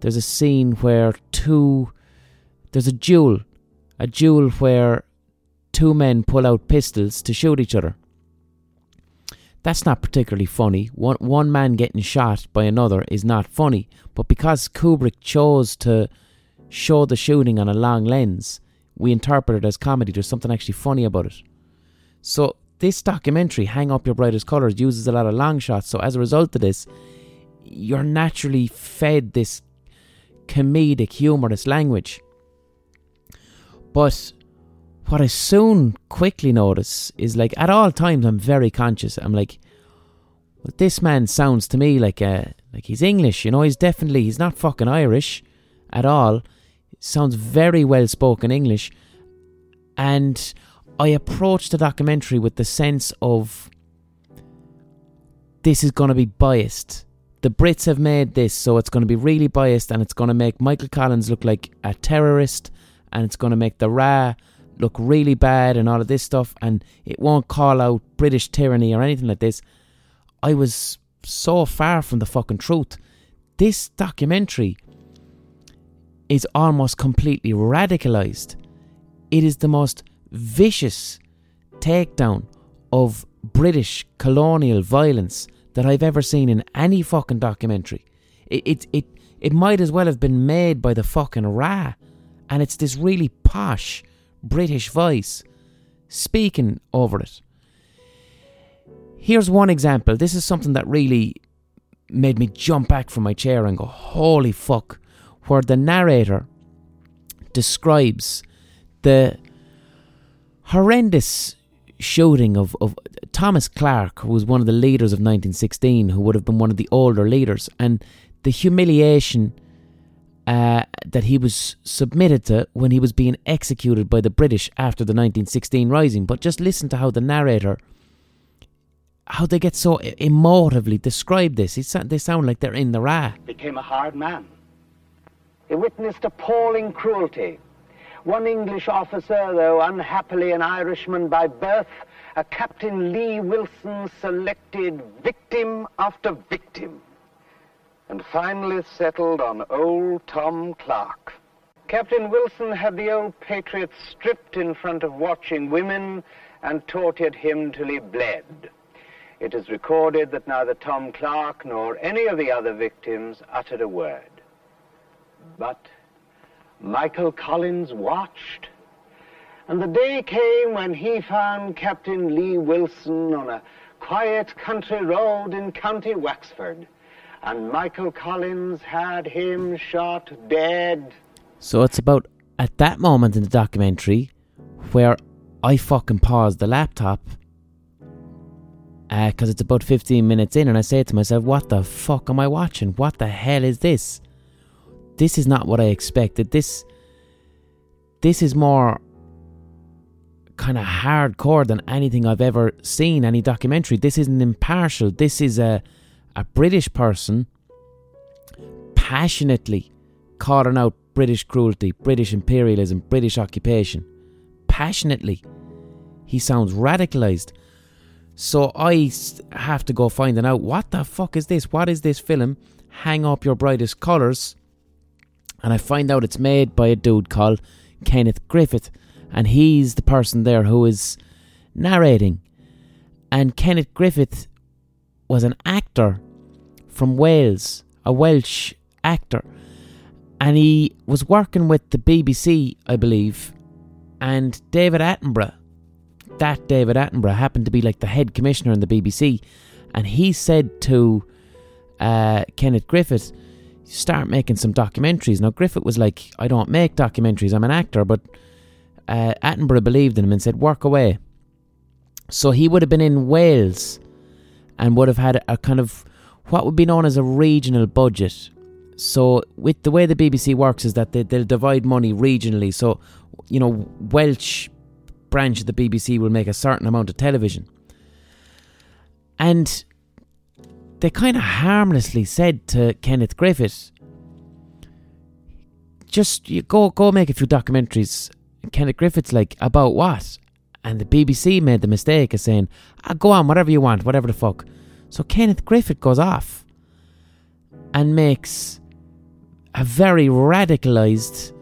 S1: there's a scene where there's a duel where two men pull out pistols to shoot each other. That's not particularly funny. One man getting shot by another is not funny. But because Kubrick chose to show the shooting on a long lens, we interpret it as comedy. There's something actually funny about it. So this documentary, Hang Up Your Brightest Colours, uses a lot of long shots. So as a result of this, you're naturally fed this comedic, humorous language. But what I soon quickly notice is, like, at all times I'm very conscious. I'm like, well, this man sounds to me like he's English, you know. He's not fucking Irish at all. Sounds very well spoken English. And I approached the documentary with the sense of, this is going to be biased. The Brits have made this, so it's going to be really biased, and it's going to make Michael Collins look like a terrorist, and it's going to make the Ra look really bad and all of this stuff, and it won't call out British tyranny or anything like this. I was so far from the fucking truth. This documentary is almost completely radicalised. It is the most vicious takedown of British colonial violence that I've ever seen in any fucking documentary. It might as well have been made by the fucking Ra, and it's this really posh British voice speaking over it. Here's one example. This is something that really made me jump back from my chair and go, holy fuck, where the narrator describes the horrendous shooting of Thomas Clark, who was one of the leaders of 1916, who would have been one of the older leaders, and the humiliation that he was submitted to when he was being executed by the British after the 1916 Rising. But just listen to how the narrator, how they get so emotively describe this. They sound like they're in the Ra.
S6: Became a hard man. He witnessed appalling cruelty. One English officer, though unhappily an Irishman by birth, a Captain Lee Wilson, selected victim after victim, and finally settled on old Tom Clark. Captain Wilson had the old patriot stripped in front of watching women and tortured him till he bled. It is recorded that neither Tom Clark nor any of the other victims uttered a word. But Michael Collins watched, and the day came when he found Captain Lee Wilson on a quiet country road in County Wexford, and Michael Collins had him shot dead.
S1: So it's about at that moment in the documentary where I fucking paused the laptop, because it's about 15 minutes in, and I say to myself, what the fuck am I watching? What the hell is this? This is not what I expected. This is more kind of hardcore than anything I've ever seen, any documentary. This isn't impartial. This is a British person passionately calling out British cruelty, British imperialism, British occupation. Passionately. He sounds radicalised. So I have to go finding out, what the fuck is this? What is this film? Hang Up Your Brightest Colours. And I find out it's made by a dude called Kenneth Griffith. And he's the person there who is narrating. And Kenneth Griffith was an actor from Wales, a Welsh actor. And he was working with the BBC, I believe. And David Attenborough happened to be like the head commissioner in the BBC. And he said to Kenneth Griffith, start making some documentaries. Now Griffith was like, I don't make documentaries, I'm an actor. But Attenborough believed in him and said, work away. So he would have been in Wales and would have had a kind of what would be known as a regional budget. So with the way the BBC works is that they'll divide money regionally. So, you know, Welsh branch of the BBC will make a certain amount of television. And they kind of harmlessly said to Kenneth Griffith, just you go make a few documentaries. And Kenneth Griffith's like, about what? And the BBC made the mistake of saying, go on, whatever you want, whatever the fuck. So Kenneth Griffith goes off and makes a very radicalised,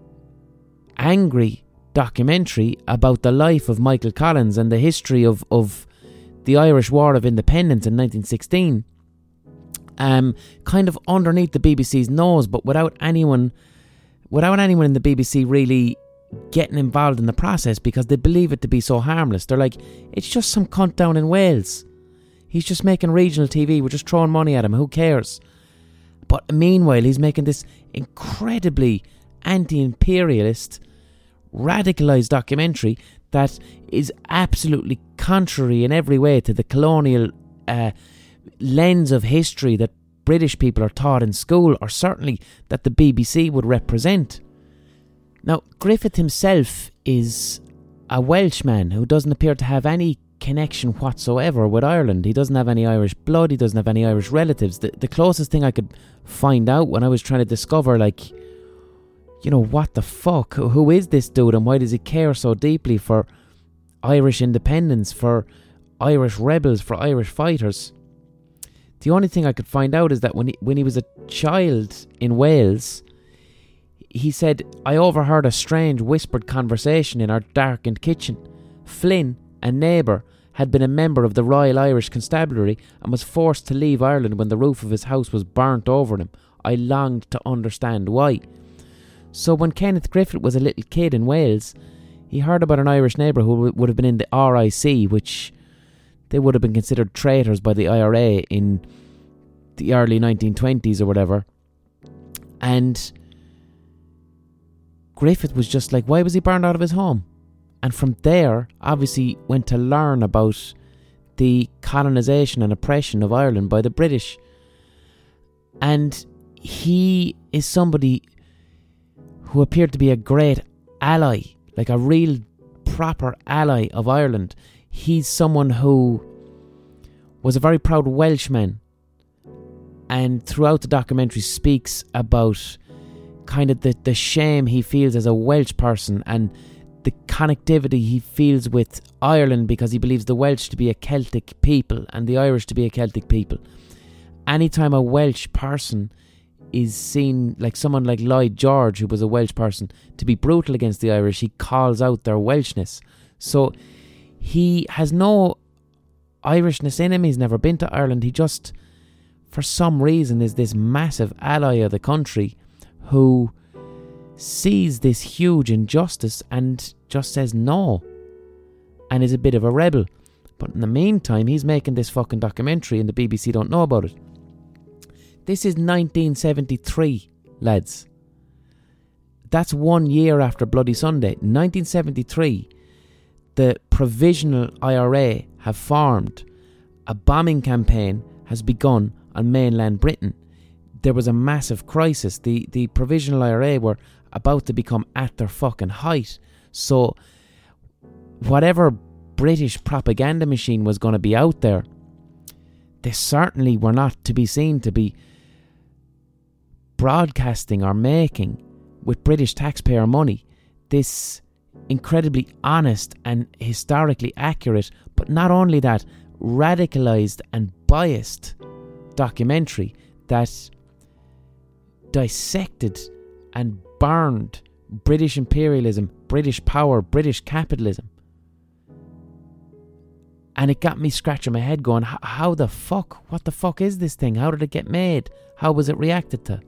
S1: angry documentary about the life of Michael Collins and the history of the Irish War of Independence in 1916. Kind of underneath the BBC's nose, but without anyone in the BBC really getting involved in the process, because they believe it to be so harmless. They're like, it's just some cunt down in Wales. He's just making regional TV. We're just throwing money at him. Who cares? But meanwhile, he's making this incredibly anti-imperialist, radicalised documentary that is absolutely contrary in every way to the colonial lens of history that British people are taught in school, or certainly that the BBC would represent. Now, Griffith himself is a Welshman who doesn't appear to have any connection whatsoever with Ireland. He doesn't have any Irish blood, he doesn't have any Irish relatives. The closest thing I could find out when I was trying to discover, like, you know, what the fuck? Who is this dude and why does he care so deeply for Irish independence, for Irish rebels, for Irish fighters? The only thing I could find out is that when he was a child in Wales, he said, I overheard a strange whispered conversation in our darkened kitchen. Flynn, a neighbour, had been a member of the Royal Irish Constabulary and was forced to leave Ireland when the roof of his house was burnt over him. I longed to understand why. So when Kenneth Griffith was a little kid in Wales, he heard about an Irish neighbour who would have been in the RIC, which they would have been considered traitors by the IRA in the early 1920s or whatever. And Griffith was just like, why was he burned out of his home? And from there, obviously, went to learn about the colonisation and oppression of Ireland by the British. And he is somebody who appeared to be a great ally, like a real proper ally of Ireland. He's someone who was a very proud Welshman, and throughout the documentary speaks about kind of the shame he feels as a Welsh person and the connectivity he feels with Ireland, because he believes the Welsh to be a Celtic people and the Irish to be a Celtic people. Anytime a Welsh person is seen, like someone like Lloyd George, who was a Welsh person, to be brutal against the Irish, he calls out their Welshness. So he has no Irishness in him. He's never been to Ireland. He just, for some reason, is this massive ally of the country who sees this huge injustice and just says no, and is a bit of a rebel. But in the meantime, he's making this fucking documentary and the BBC don't know about it. This is 1973, lads. That's 1 year after Bloody Sunday. 1973, the Provisional IRA have formed. A bombing campaign has begun on mainland Britain. There was a massive crisis. The Provisional IRA were about to become at their fucking height. So whatever British propaganda machine was going to be out there, they certainly were not to be seen to be broadcasting or making, with British taxpayer money, this incredibly honest and historically accurate, but not only that, radicalised and biased documentary that dissected and burned British imperialism, British power, British capitalism. And it got me scratching my head going, how the fuck, what the fuck is this thing? How did it get made? How was it reacted to?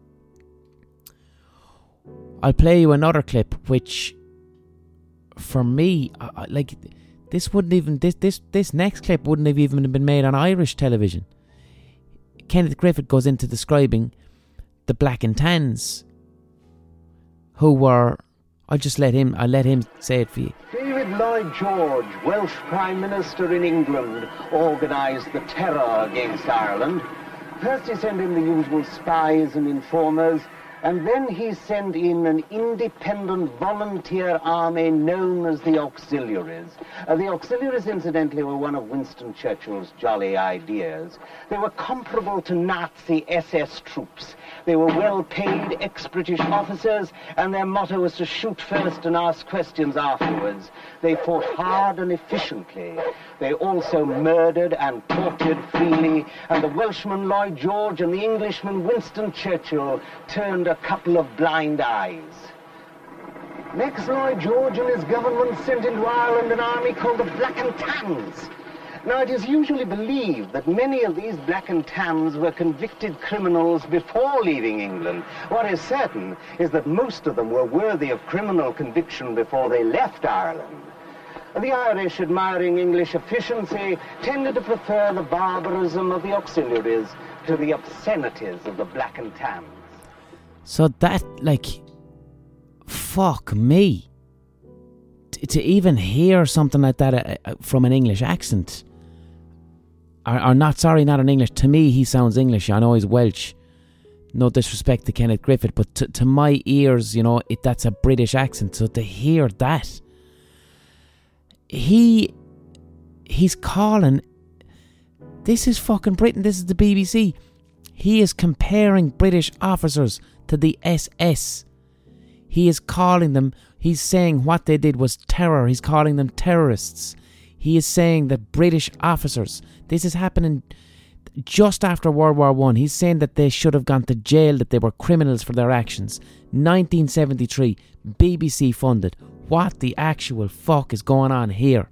S1: I'll play you another clip, which, for me, like, this wouldn't even, this next clip wouldn't have even been made on Irish television. Kenneth Griffith goes into describing the Black and Tans, who were, I'll let him say it for you.
S6: David Lloyd George, Welsh Prime Minister in England, organised the terror against Ireland. First he sent in the usual spies and informers, And then he sent in an independent volunteer army known as the Auxiliaries. The Auxiliaries, incidentally, were one of Winston Churchill's jolly ideas. They were comparable to Nazi SS troops. They were well-paid ex-British officers, and their motto was to shoot first and ask questions afterwards. They fought hard and efficiently. They also murdered and tortured freely, and the Welshman Lloyd George and the Englishman Winston Churchill turned a couple of blind eyes. Next, Lloyd George and his government sent into Ireland an army called the Black and Tans. Now, it is usually believed that many of these Black and Tans were convicted criminals before leaving England. What is certain is that most of them were worthy of criminal conviction before they left Ireland. The Irish, admiring English efficiency, tended to prefer the barbarism of the Auxiliaries to the obscenities of the Black and Tans.
S1: So that, fuck me. To even hear something like that from an English accent, not an English. To me, he sounds English. I know he's Welsh. No disrespect to Kenneth Griffith, but to my ears, that's a British accent. So to hear that, he's calling. This is fucking Britain. This is the BBC. He is comparing British officers to the SS. He is calling them. He's saying what they did was terror. He's calling them terrorists. He is saying that British officers, this is happening just after World War I. He's saying that they should have gone to jail, that they were criminals for their actions. 1973, BBC funded. What the actual fuck is going on here?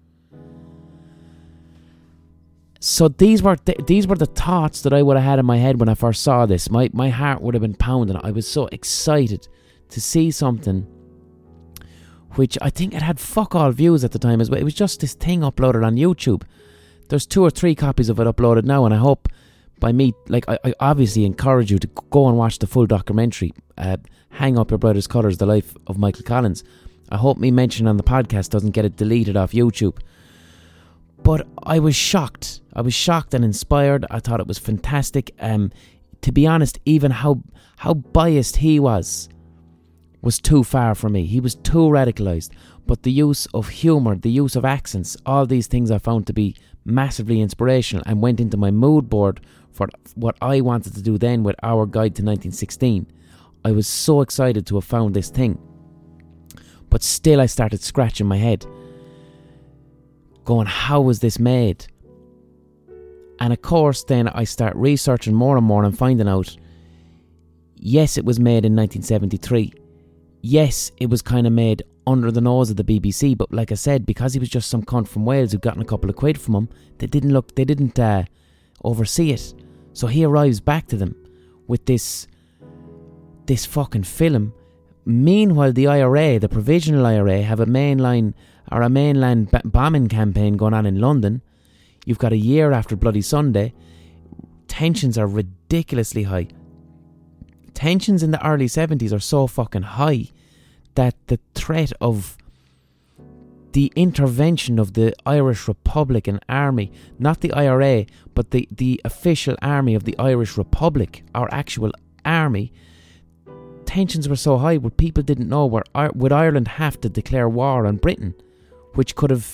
S1: So these were the thoughts that I would have had in my head when I first saw this. My heart would have been pounding. I was so excited to see something which I think it had fuck all views at the time as well. It was just this thing uploaded on YouTube. There's 2 or 3 copies of it uploaded now, and I hope by me, I obviously encourage you to go and watch the full documentary, Hang Up Your Brother's Colours, The Life of Michael Collins. I hope me mentioning on the podcast doesn't get it deleted off YouTube. But I was shocked. I was shocked and inspired. I thought it was fantastic. To be honest, even how biased he was too far for me. He was too radicalised. But the use of humour, the use of accents, all these things I found to be massively inspirational and went into my mood board for what I wanted to do then with Our Guide to 1916. I was so excited to have found this thing. But still I started scratching my head, going, how was this made? And of course then I start researching more and more and finding out, yes, it was made in 1973. Yes, it was kind of made under the nose of the BBC, but like I said, because he was just some cunt from Wales who'd gotten a couple of quid from him, they didn't oversee it. So he arrives back to them with this fucking film. Meanwhile, the IRA, the Provisional IRA, have a mainland bombing campaign going on in London. You've got a year after Bloody Sunday. Tensions are ridiculously high. Tensions in the early 70s are so fucking high that the threat of the intervention of the Irish Republican Army, not the IRA, but the official army of the Irish Republic, our actual army, tensions were so high, but people didn't know would Ireland have to declare war on Britain, which would have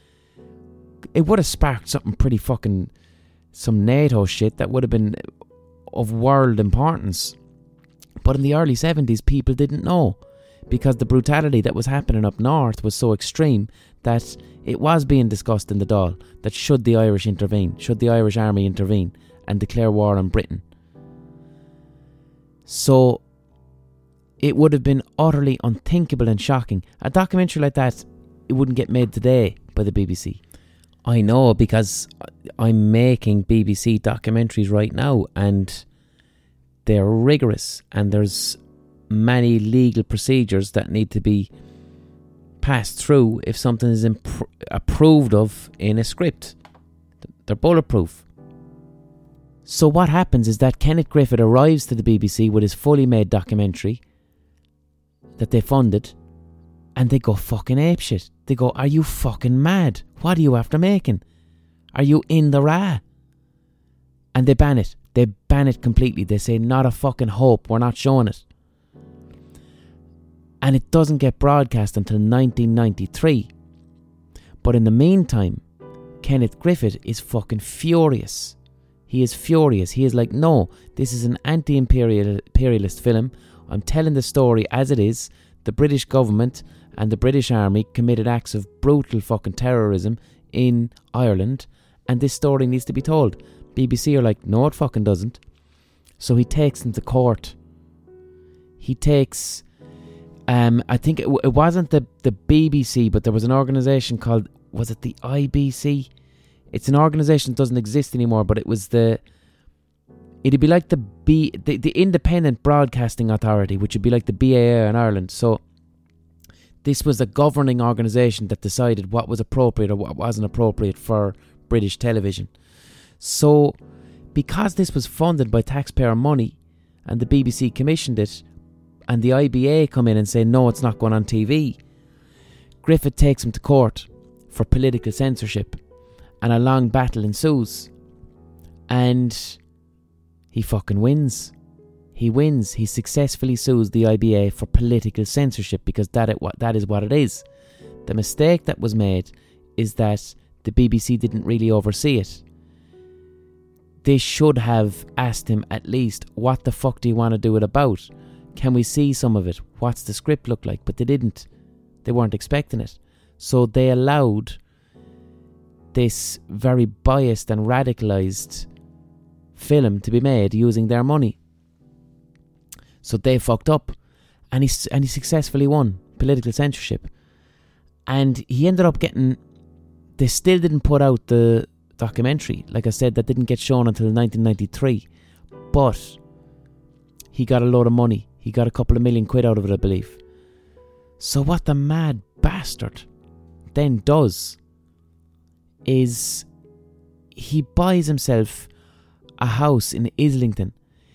S1: sparked something pretty fucking, some NATO shit that would have been of world importance. But in the early 70s, people didn't know, because the brutality that was happening up north was so extreme that it was being discussed in the Dáil that should the Irish army intervene and declare war on Britain. So it would have been utterly unthinkable and shocking. A documentary like that, it wouldn't get made today by the BBC. I know, because I'm making BBC documentaries right now, and they're rigorous, and there's many legal procedures that need to be passed through if something is approved of in a script. They're bulletproof. So what happens is that Kenneth Griffith arrives to the BBC with his fully made documentary that they funded, and they go fucking apeshit. They go, are you fucking mad? What are you after making? Are you in the ra? And they ban it. They ban it completely. They say, not a fucking hope. We're not showing it. And it doesn't get broadcast until 1993. But in the meantime, Kenneth Griffith is fucking furious. He is furious. He is like, no, this is an anti-imperialist film. I'm telling the story as it is. The British government and the British Army committed acts of brutal fucking terrorism in Ireland, and this story needs to be told. BBC are like, no, it fucking doesn't. So he takes them to court. He takes, I think it wasn't the BBC, but there was an organisation called, was it the IBC? It's an organisation that doesn't exist anymore, but it was it'd be like the Independent Broadcasting Authority, which would be like the BAA in Ireland. So this was a governing organisation that decided what was appropriate or what wasn't appropriate for British television. So because this was funded by taxpayer money and the BBC commissioned it, and the IBA come in and say, no, it's not going on TV, Griffith takes him to court for political censorship, and a long battle ensues. And he fucking wins. He wins. He successfully sues the IBA for political censorship, because that is what it is. The mistake that was made is that the BBC didn't really oversee it. They should have asked him at least, what the fuck do you want to do it about? Can we see some of it? What's the script look like? But they didn't. They weren't expecting it. So they allowed this very biased and radicalised film to be made using their money. So they fucked up. And he successfully won political censorship. And he ended up getting... They still didn't put out the documentary. Like I said, that didn't get shown until 1993. But he got a load of money. He got a couple of £1 million out of it, I believe. So what the mad bastard then does is he buys himself a house in Islington,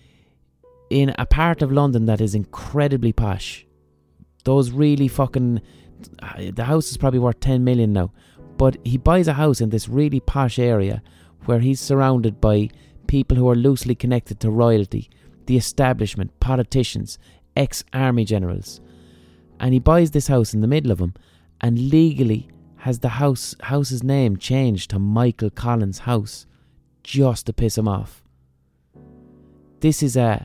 S1: in a part of London that is incredibly posh. Those really fucking... The house is probably worth 10 million now. But he buys a house in this really posh area where he's surrounded by people who are loosely connected to royalty, the establishment, politicians, ex-army generals. And he buys this house in the middle of them and legally has the house's name changed to Michael Collins House, just to piss him off. This is a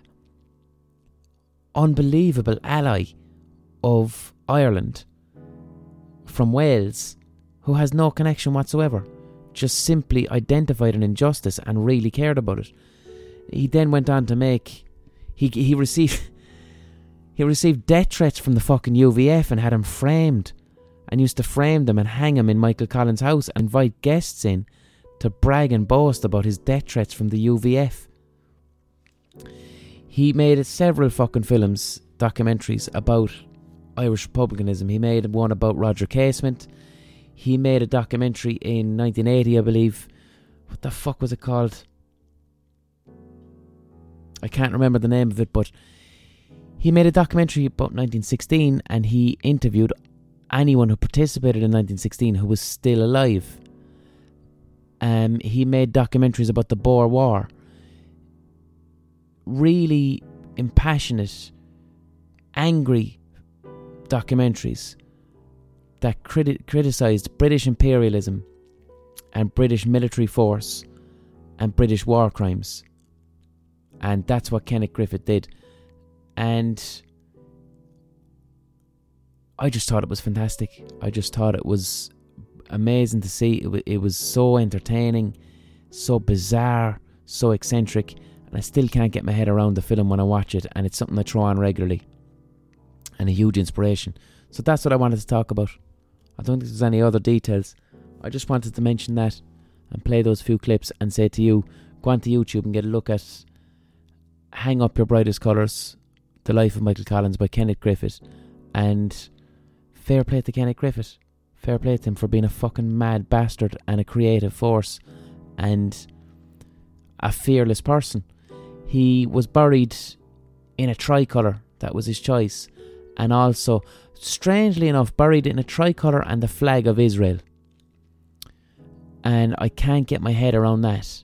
S1: unbelievable ally of Ireland from Wales who has no connection whatsoever, just simply identified an injustice and really cared about it. He then went on to make... He received death threats from the fucking UVF and had him framed, and used to frame them and hang him in Michael Collins' house and invite guests in to brag and boast about his death threats from the UVF. He made several fucking films, documentaries about Irish republicanism. He made one about Roger Casement. He made a documentary in 1980, I believe. What the fuck was it called? I can't remember the name of it, but he made a documentary about 1916, and he interviewed anyone who participated in 1916 who was still alive. He made documentaries about the Boer War. Really impassionate, angry documentaries that criticised British imperialism and British military force and British war crimes. And that's what Kenneth Griffith did. And I just thought it was fantastic. I just thought it was amazing to see. It was so entertaining, so bizarre, so eccentric, and I still can't get my head around the film when I watch it, and it's something I throw on regularly and a huge inspiration. So that's what I wanted to talk about. I don't think there's any other details. I just wanted to mention that and play those few clips and say to you, go on to YouTube and get a look at Hang Up Your Brightest Colours, The Life of Michael Collins by Kenneth Griffith. And fair play to Kenneth Griffith. Fair play to him for being a fucking mad bastard and a creative force and a fearless person. He was buried in a tricolour. That was his choice. And also, strangely enough, buried in a tricolour and the flag of Israel. And I can't get my head around that.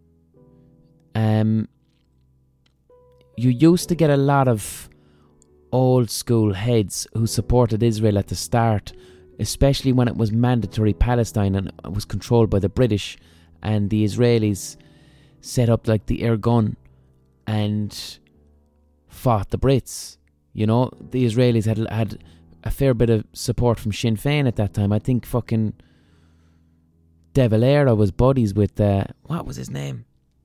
S1: You used to get a lot of old school heads who supported Israel at the start, especially when it was mandatory Palestine and it was controlled by the British, and the Israelis set up like the Irgun and fought the Brits. You know, the Israelis had a fair bit of support from Sinn Féin at that time. I think fucking De Valera was buddies with what was his name?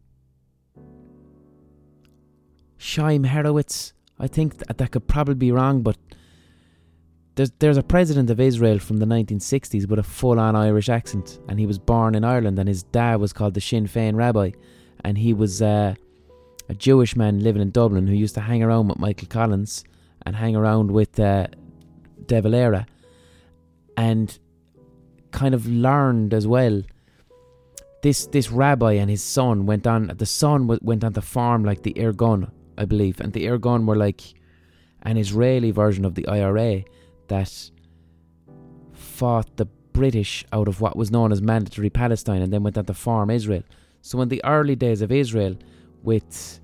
S1: Chaim Herowitz. I think that could probably be wrong, but there's a president of Israel from the 1960s with a full-on Irish accent, and he was born in Ireland, and his dad was called the Sinn Féin rabbi, and he was a Jewish man living in Dublin who used to hang around with Michael Collins and hang around with De Valera, and kind of learned as well. This rabbi and his son went on to form like the Irgun, I believe, and the Irgun were like an Israeli version of the IRA that fought the British out of what was known as mandatory Palestine and then went on to form Israel. So in the early days of Israel, with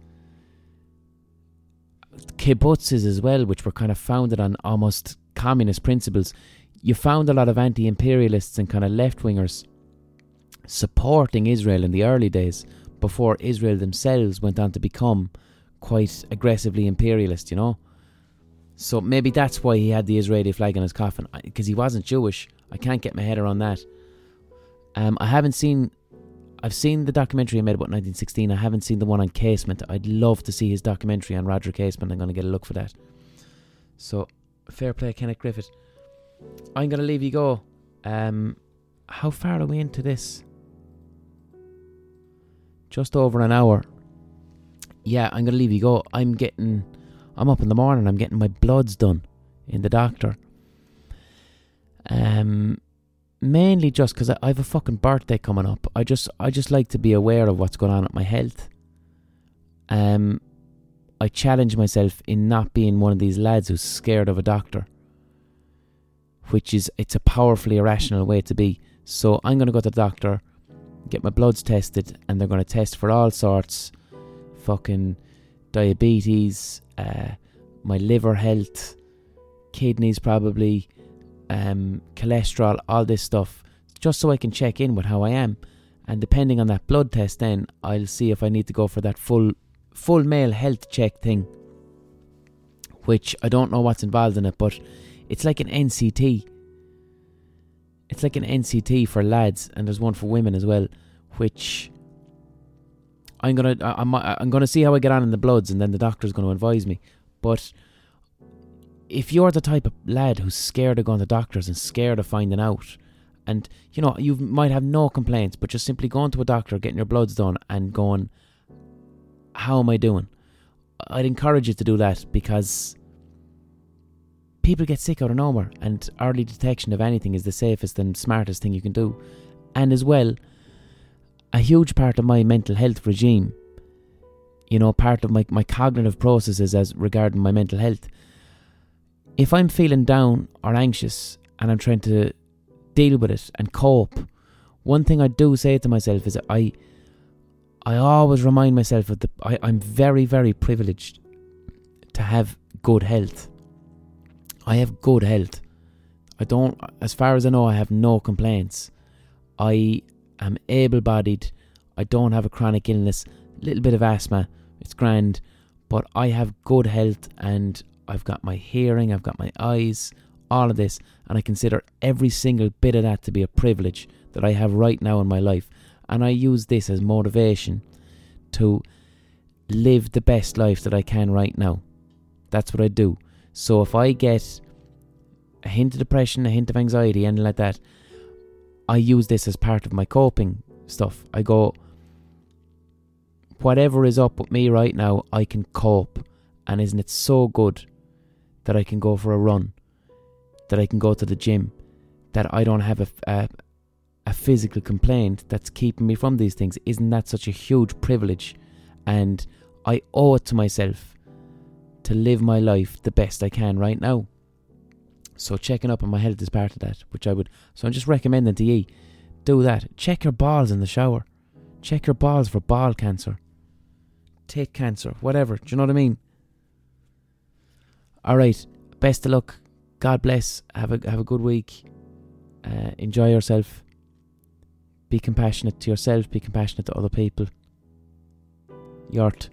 S1: kibbutzes as well, which were kind of founded on almost communist principles, you found a lot of anti-imperialists and kind of left-wingers supporting Israel in the early days before Israel themselves went on to become quite aggressively imperialist, you know. So maybe that's why he had the Israeli flag on his coffin, because he wasn't Jewish. I can't get my head around that. I've seen the documentary he made about 1916. I haven't seen the one on Casement. I'd love to see his documentary on Roger Casement. I'm going to get a look for that. So, fair play, Kenneth Griffith. I'm going to leave you go. How far are we into this? Just over an hour. Yeah, I'm going to leave you go. I'm up in the morning. I'm getting my bloods done in the doctor. Mainly just because I have a fucking birthday coming up. I just like to be aware of what's going on with my health. I challenge myself in not being one of these lads who's scared of a doctor, it's a powerfully irrational way to be. So I'm going to go to the doctor, get my bloods tested, and they're going to test for all sorts, fucking diabetes, my liver health, kidneys probably, cholesterol, all this stuff, just so I can check in with how I am. And depending on that blood test, then I'll see if I need to go for that full male health check thing, which I don't know what's involved in it, but it's like an NCT. It's like an NCT for lads, and there's one for women as well, which I'm gonna see how I get on in the bloods, and then the doctor's going to advise me. But if you're the type of lad who's scared of going to doctors and scared of finding out, and you know, you might have no complaints, but just simply going to a doctor, getting your bloods done and going, how am I doing? I'd encourage you to do that, because people get sick out of nowhere, and early detection of anything is the safest and smartest thing you can do. And as well, a huge part of my mental health regime, you know, part of my cognitive processes as regarding my mental health, if I'm feeling down or anxious and I'm trying to deal with it and cope, one thing I do say to myself is that I always remind myself of I'm very, very privileged to have good health. I have good health. As far as I know, I have no complaints. I am able-bodied. I don't have a chronic illness. A little bit of asthma. It's grand. But I have good health, and I've got my hearing, I've got my eyes, all of this. And I consider every single bit of that to be a privilege that I have right now in my life. And I use this as motivation to live the best life that I can right now. That's what I do. So if I get a hint of depression, a hint of anxiety, anything like that, I use this as part of my coping stuff. I go, whatever is up with me right now, I can cope. And isn't it so good that I can go for a run, that I can go to the gym, that I don't have a physical complaint that's keeping me from these things? Isn't that such a huge privilege? And I owe it to myself to live my life the best I can right now. So checking up on my health is part of that, which I would. So I'm just recommending to you, do that. Check your balls in the shower. Check your balls for ball cancer, tit cancer, whatever. Do you know what I mean? All right, best of luck. God bless. Have a good week. Enjoy yourself. Be compassionate to yourself. Be compassionate to other people. Yort.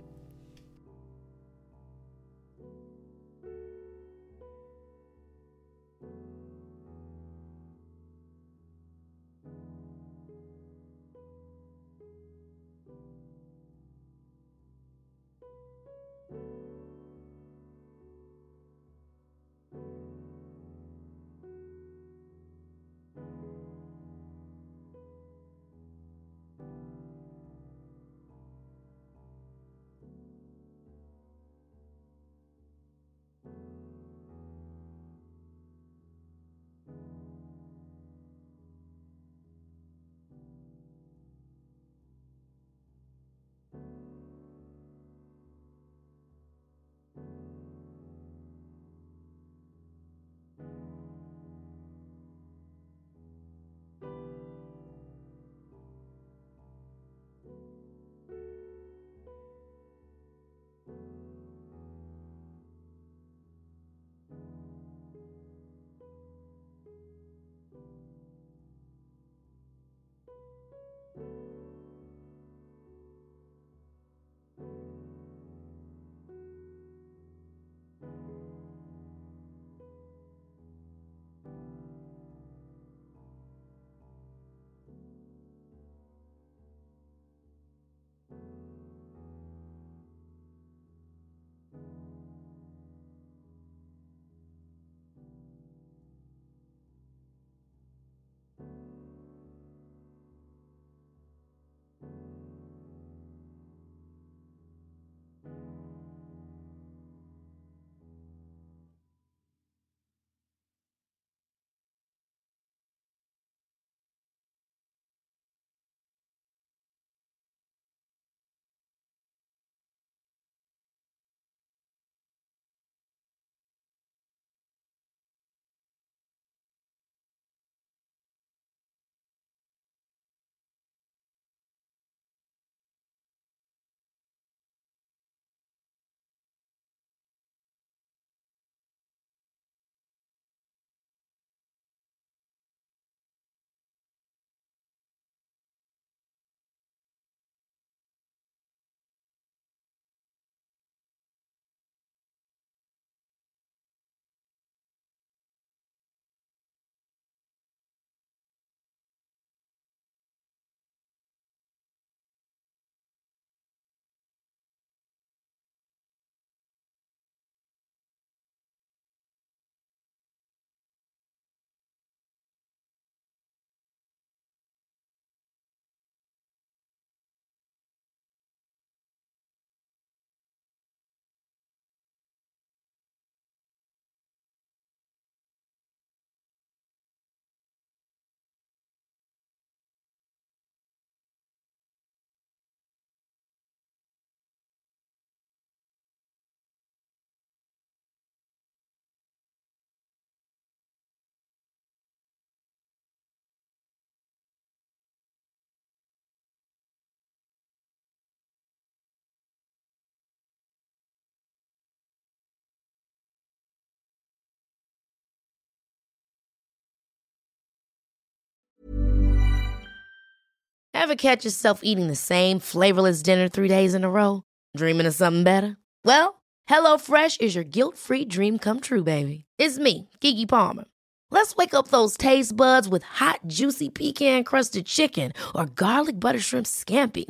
S7: Ever catch yourself eating the same flavorless dinner 3 days in a row? Dreaming of something better? Well, HelloFresh is your guilt-free dream come true, baby. It's me, Keke Palmer. Let's wake up those taste buds with hot, juicy pecan-crusted chicken or garlic butter shrimp scampi.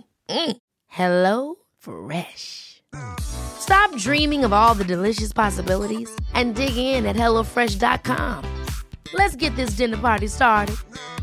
S7: Hello Fresh. Stop dreaming of all the delicious possibilities and dig in at HelloFresh.com. Let's get this dinner party started.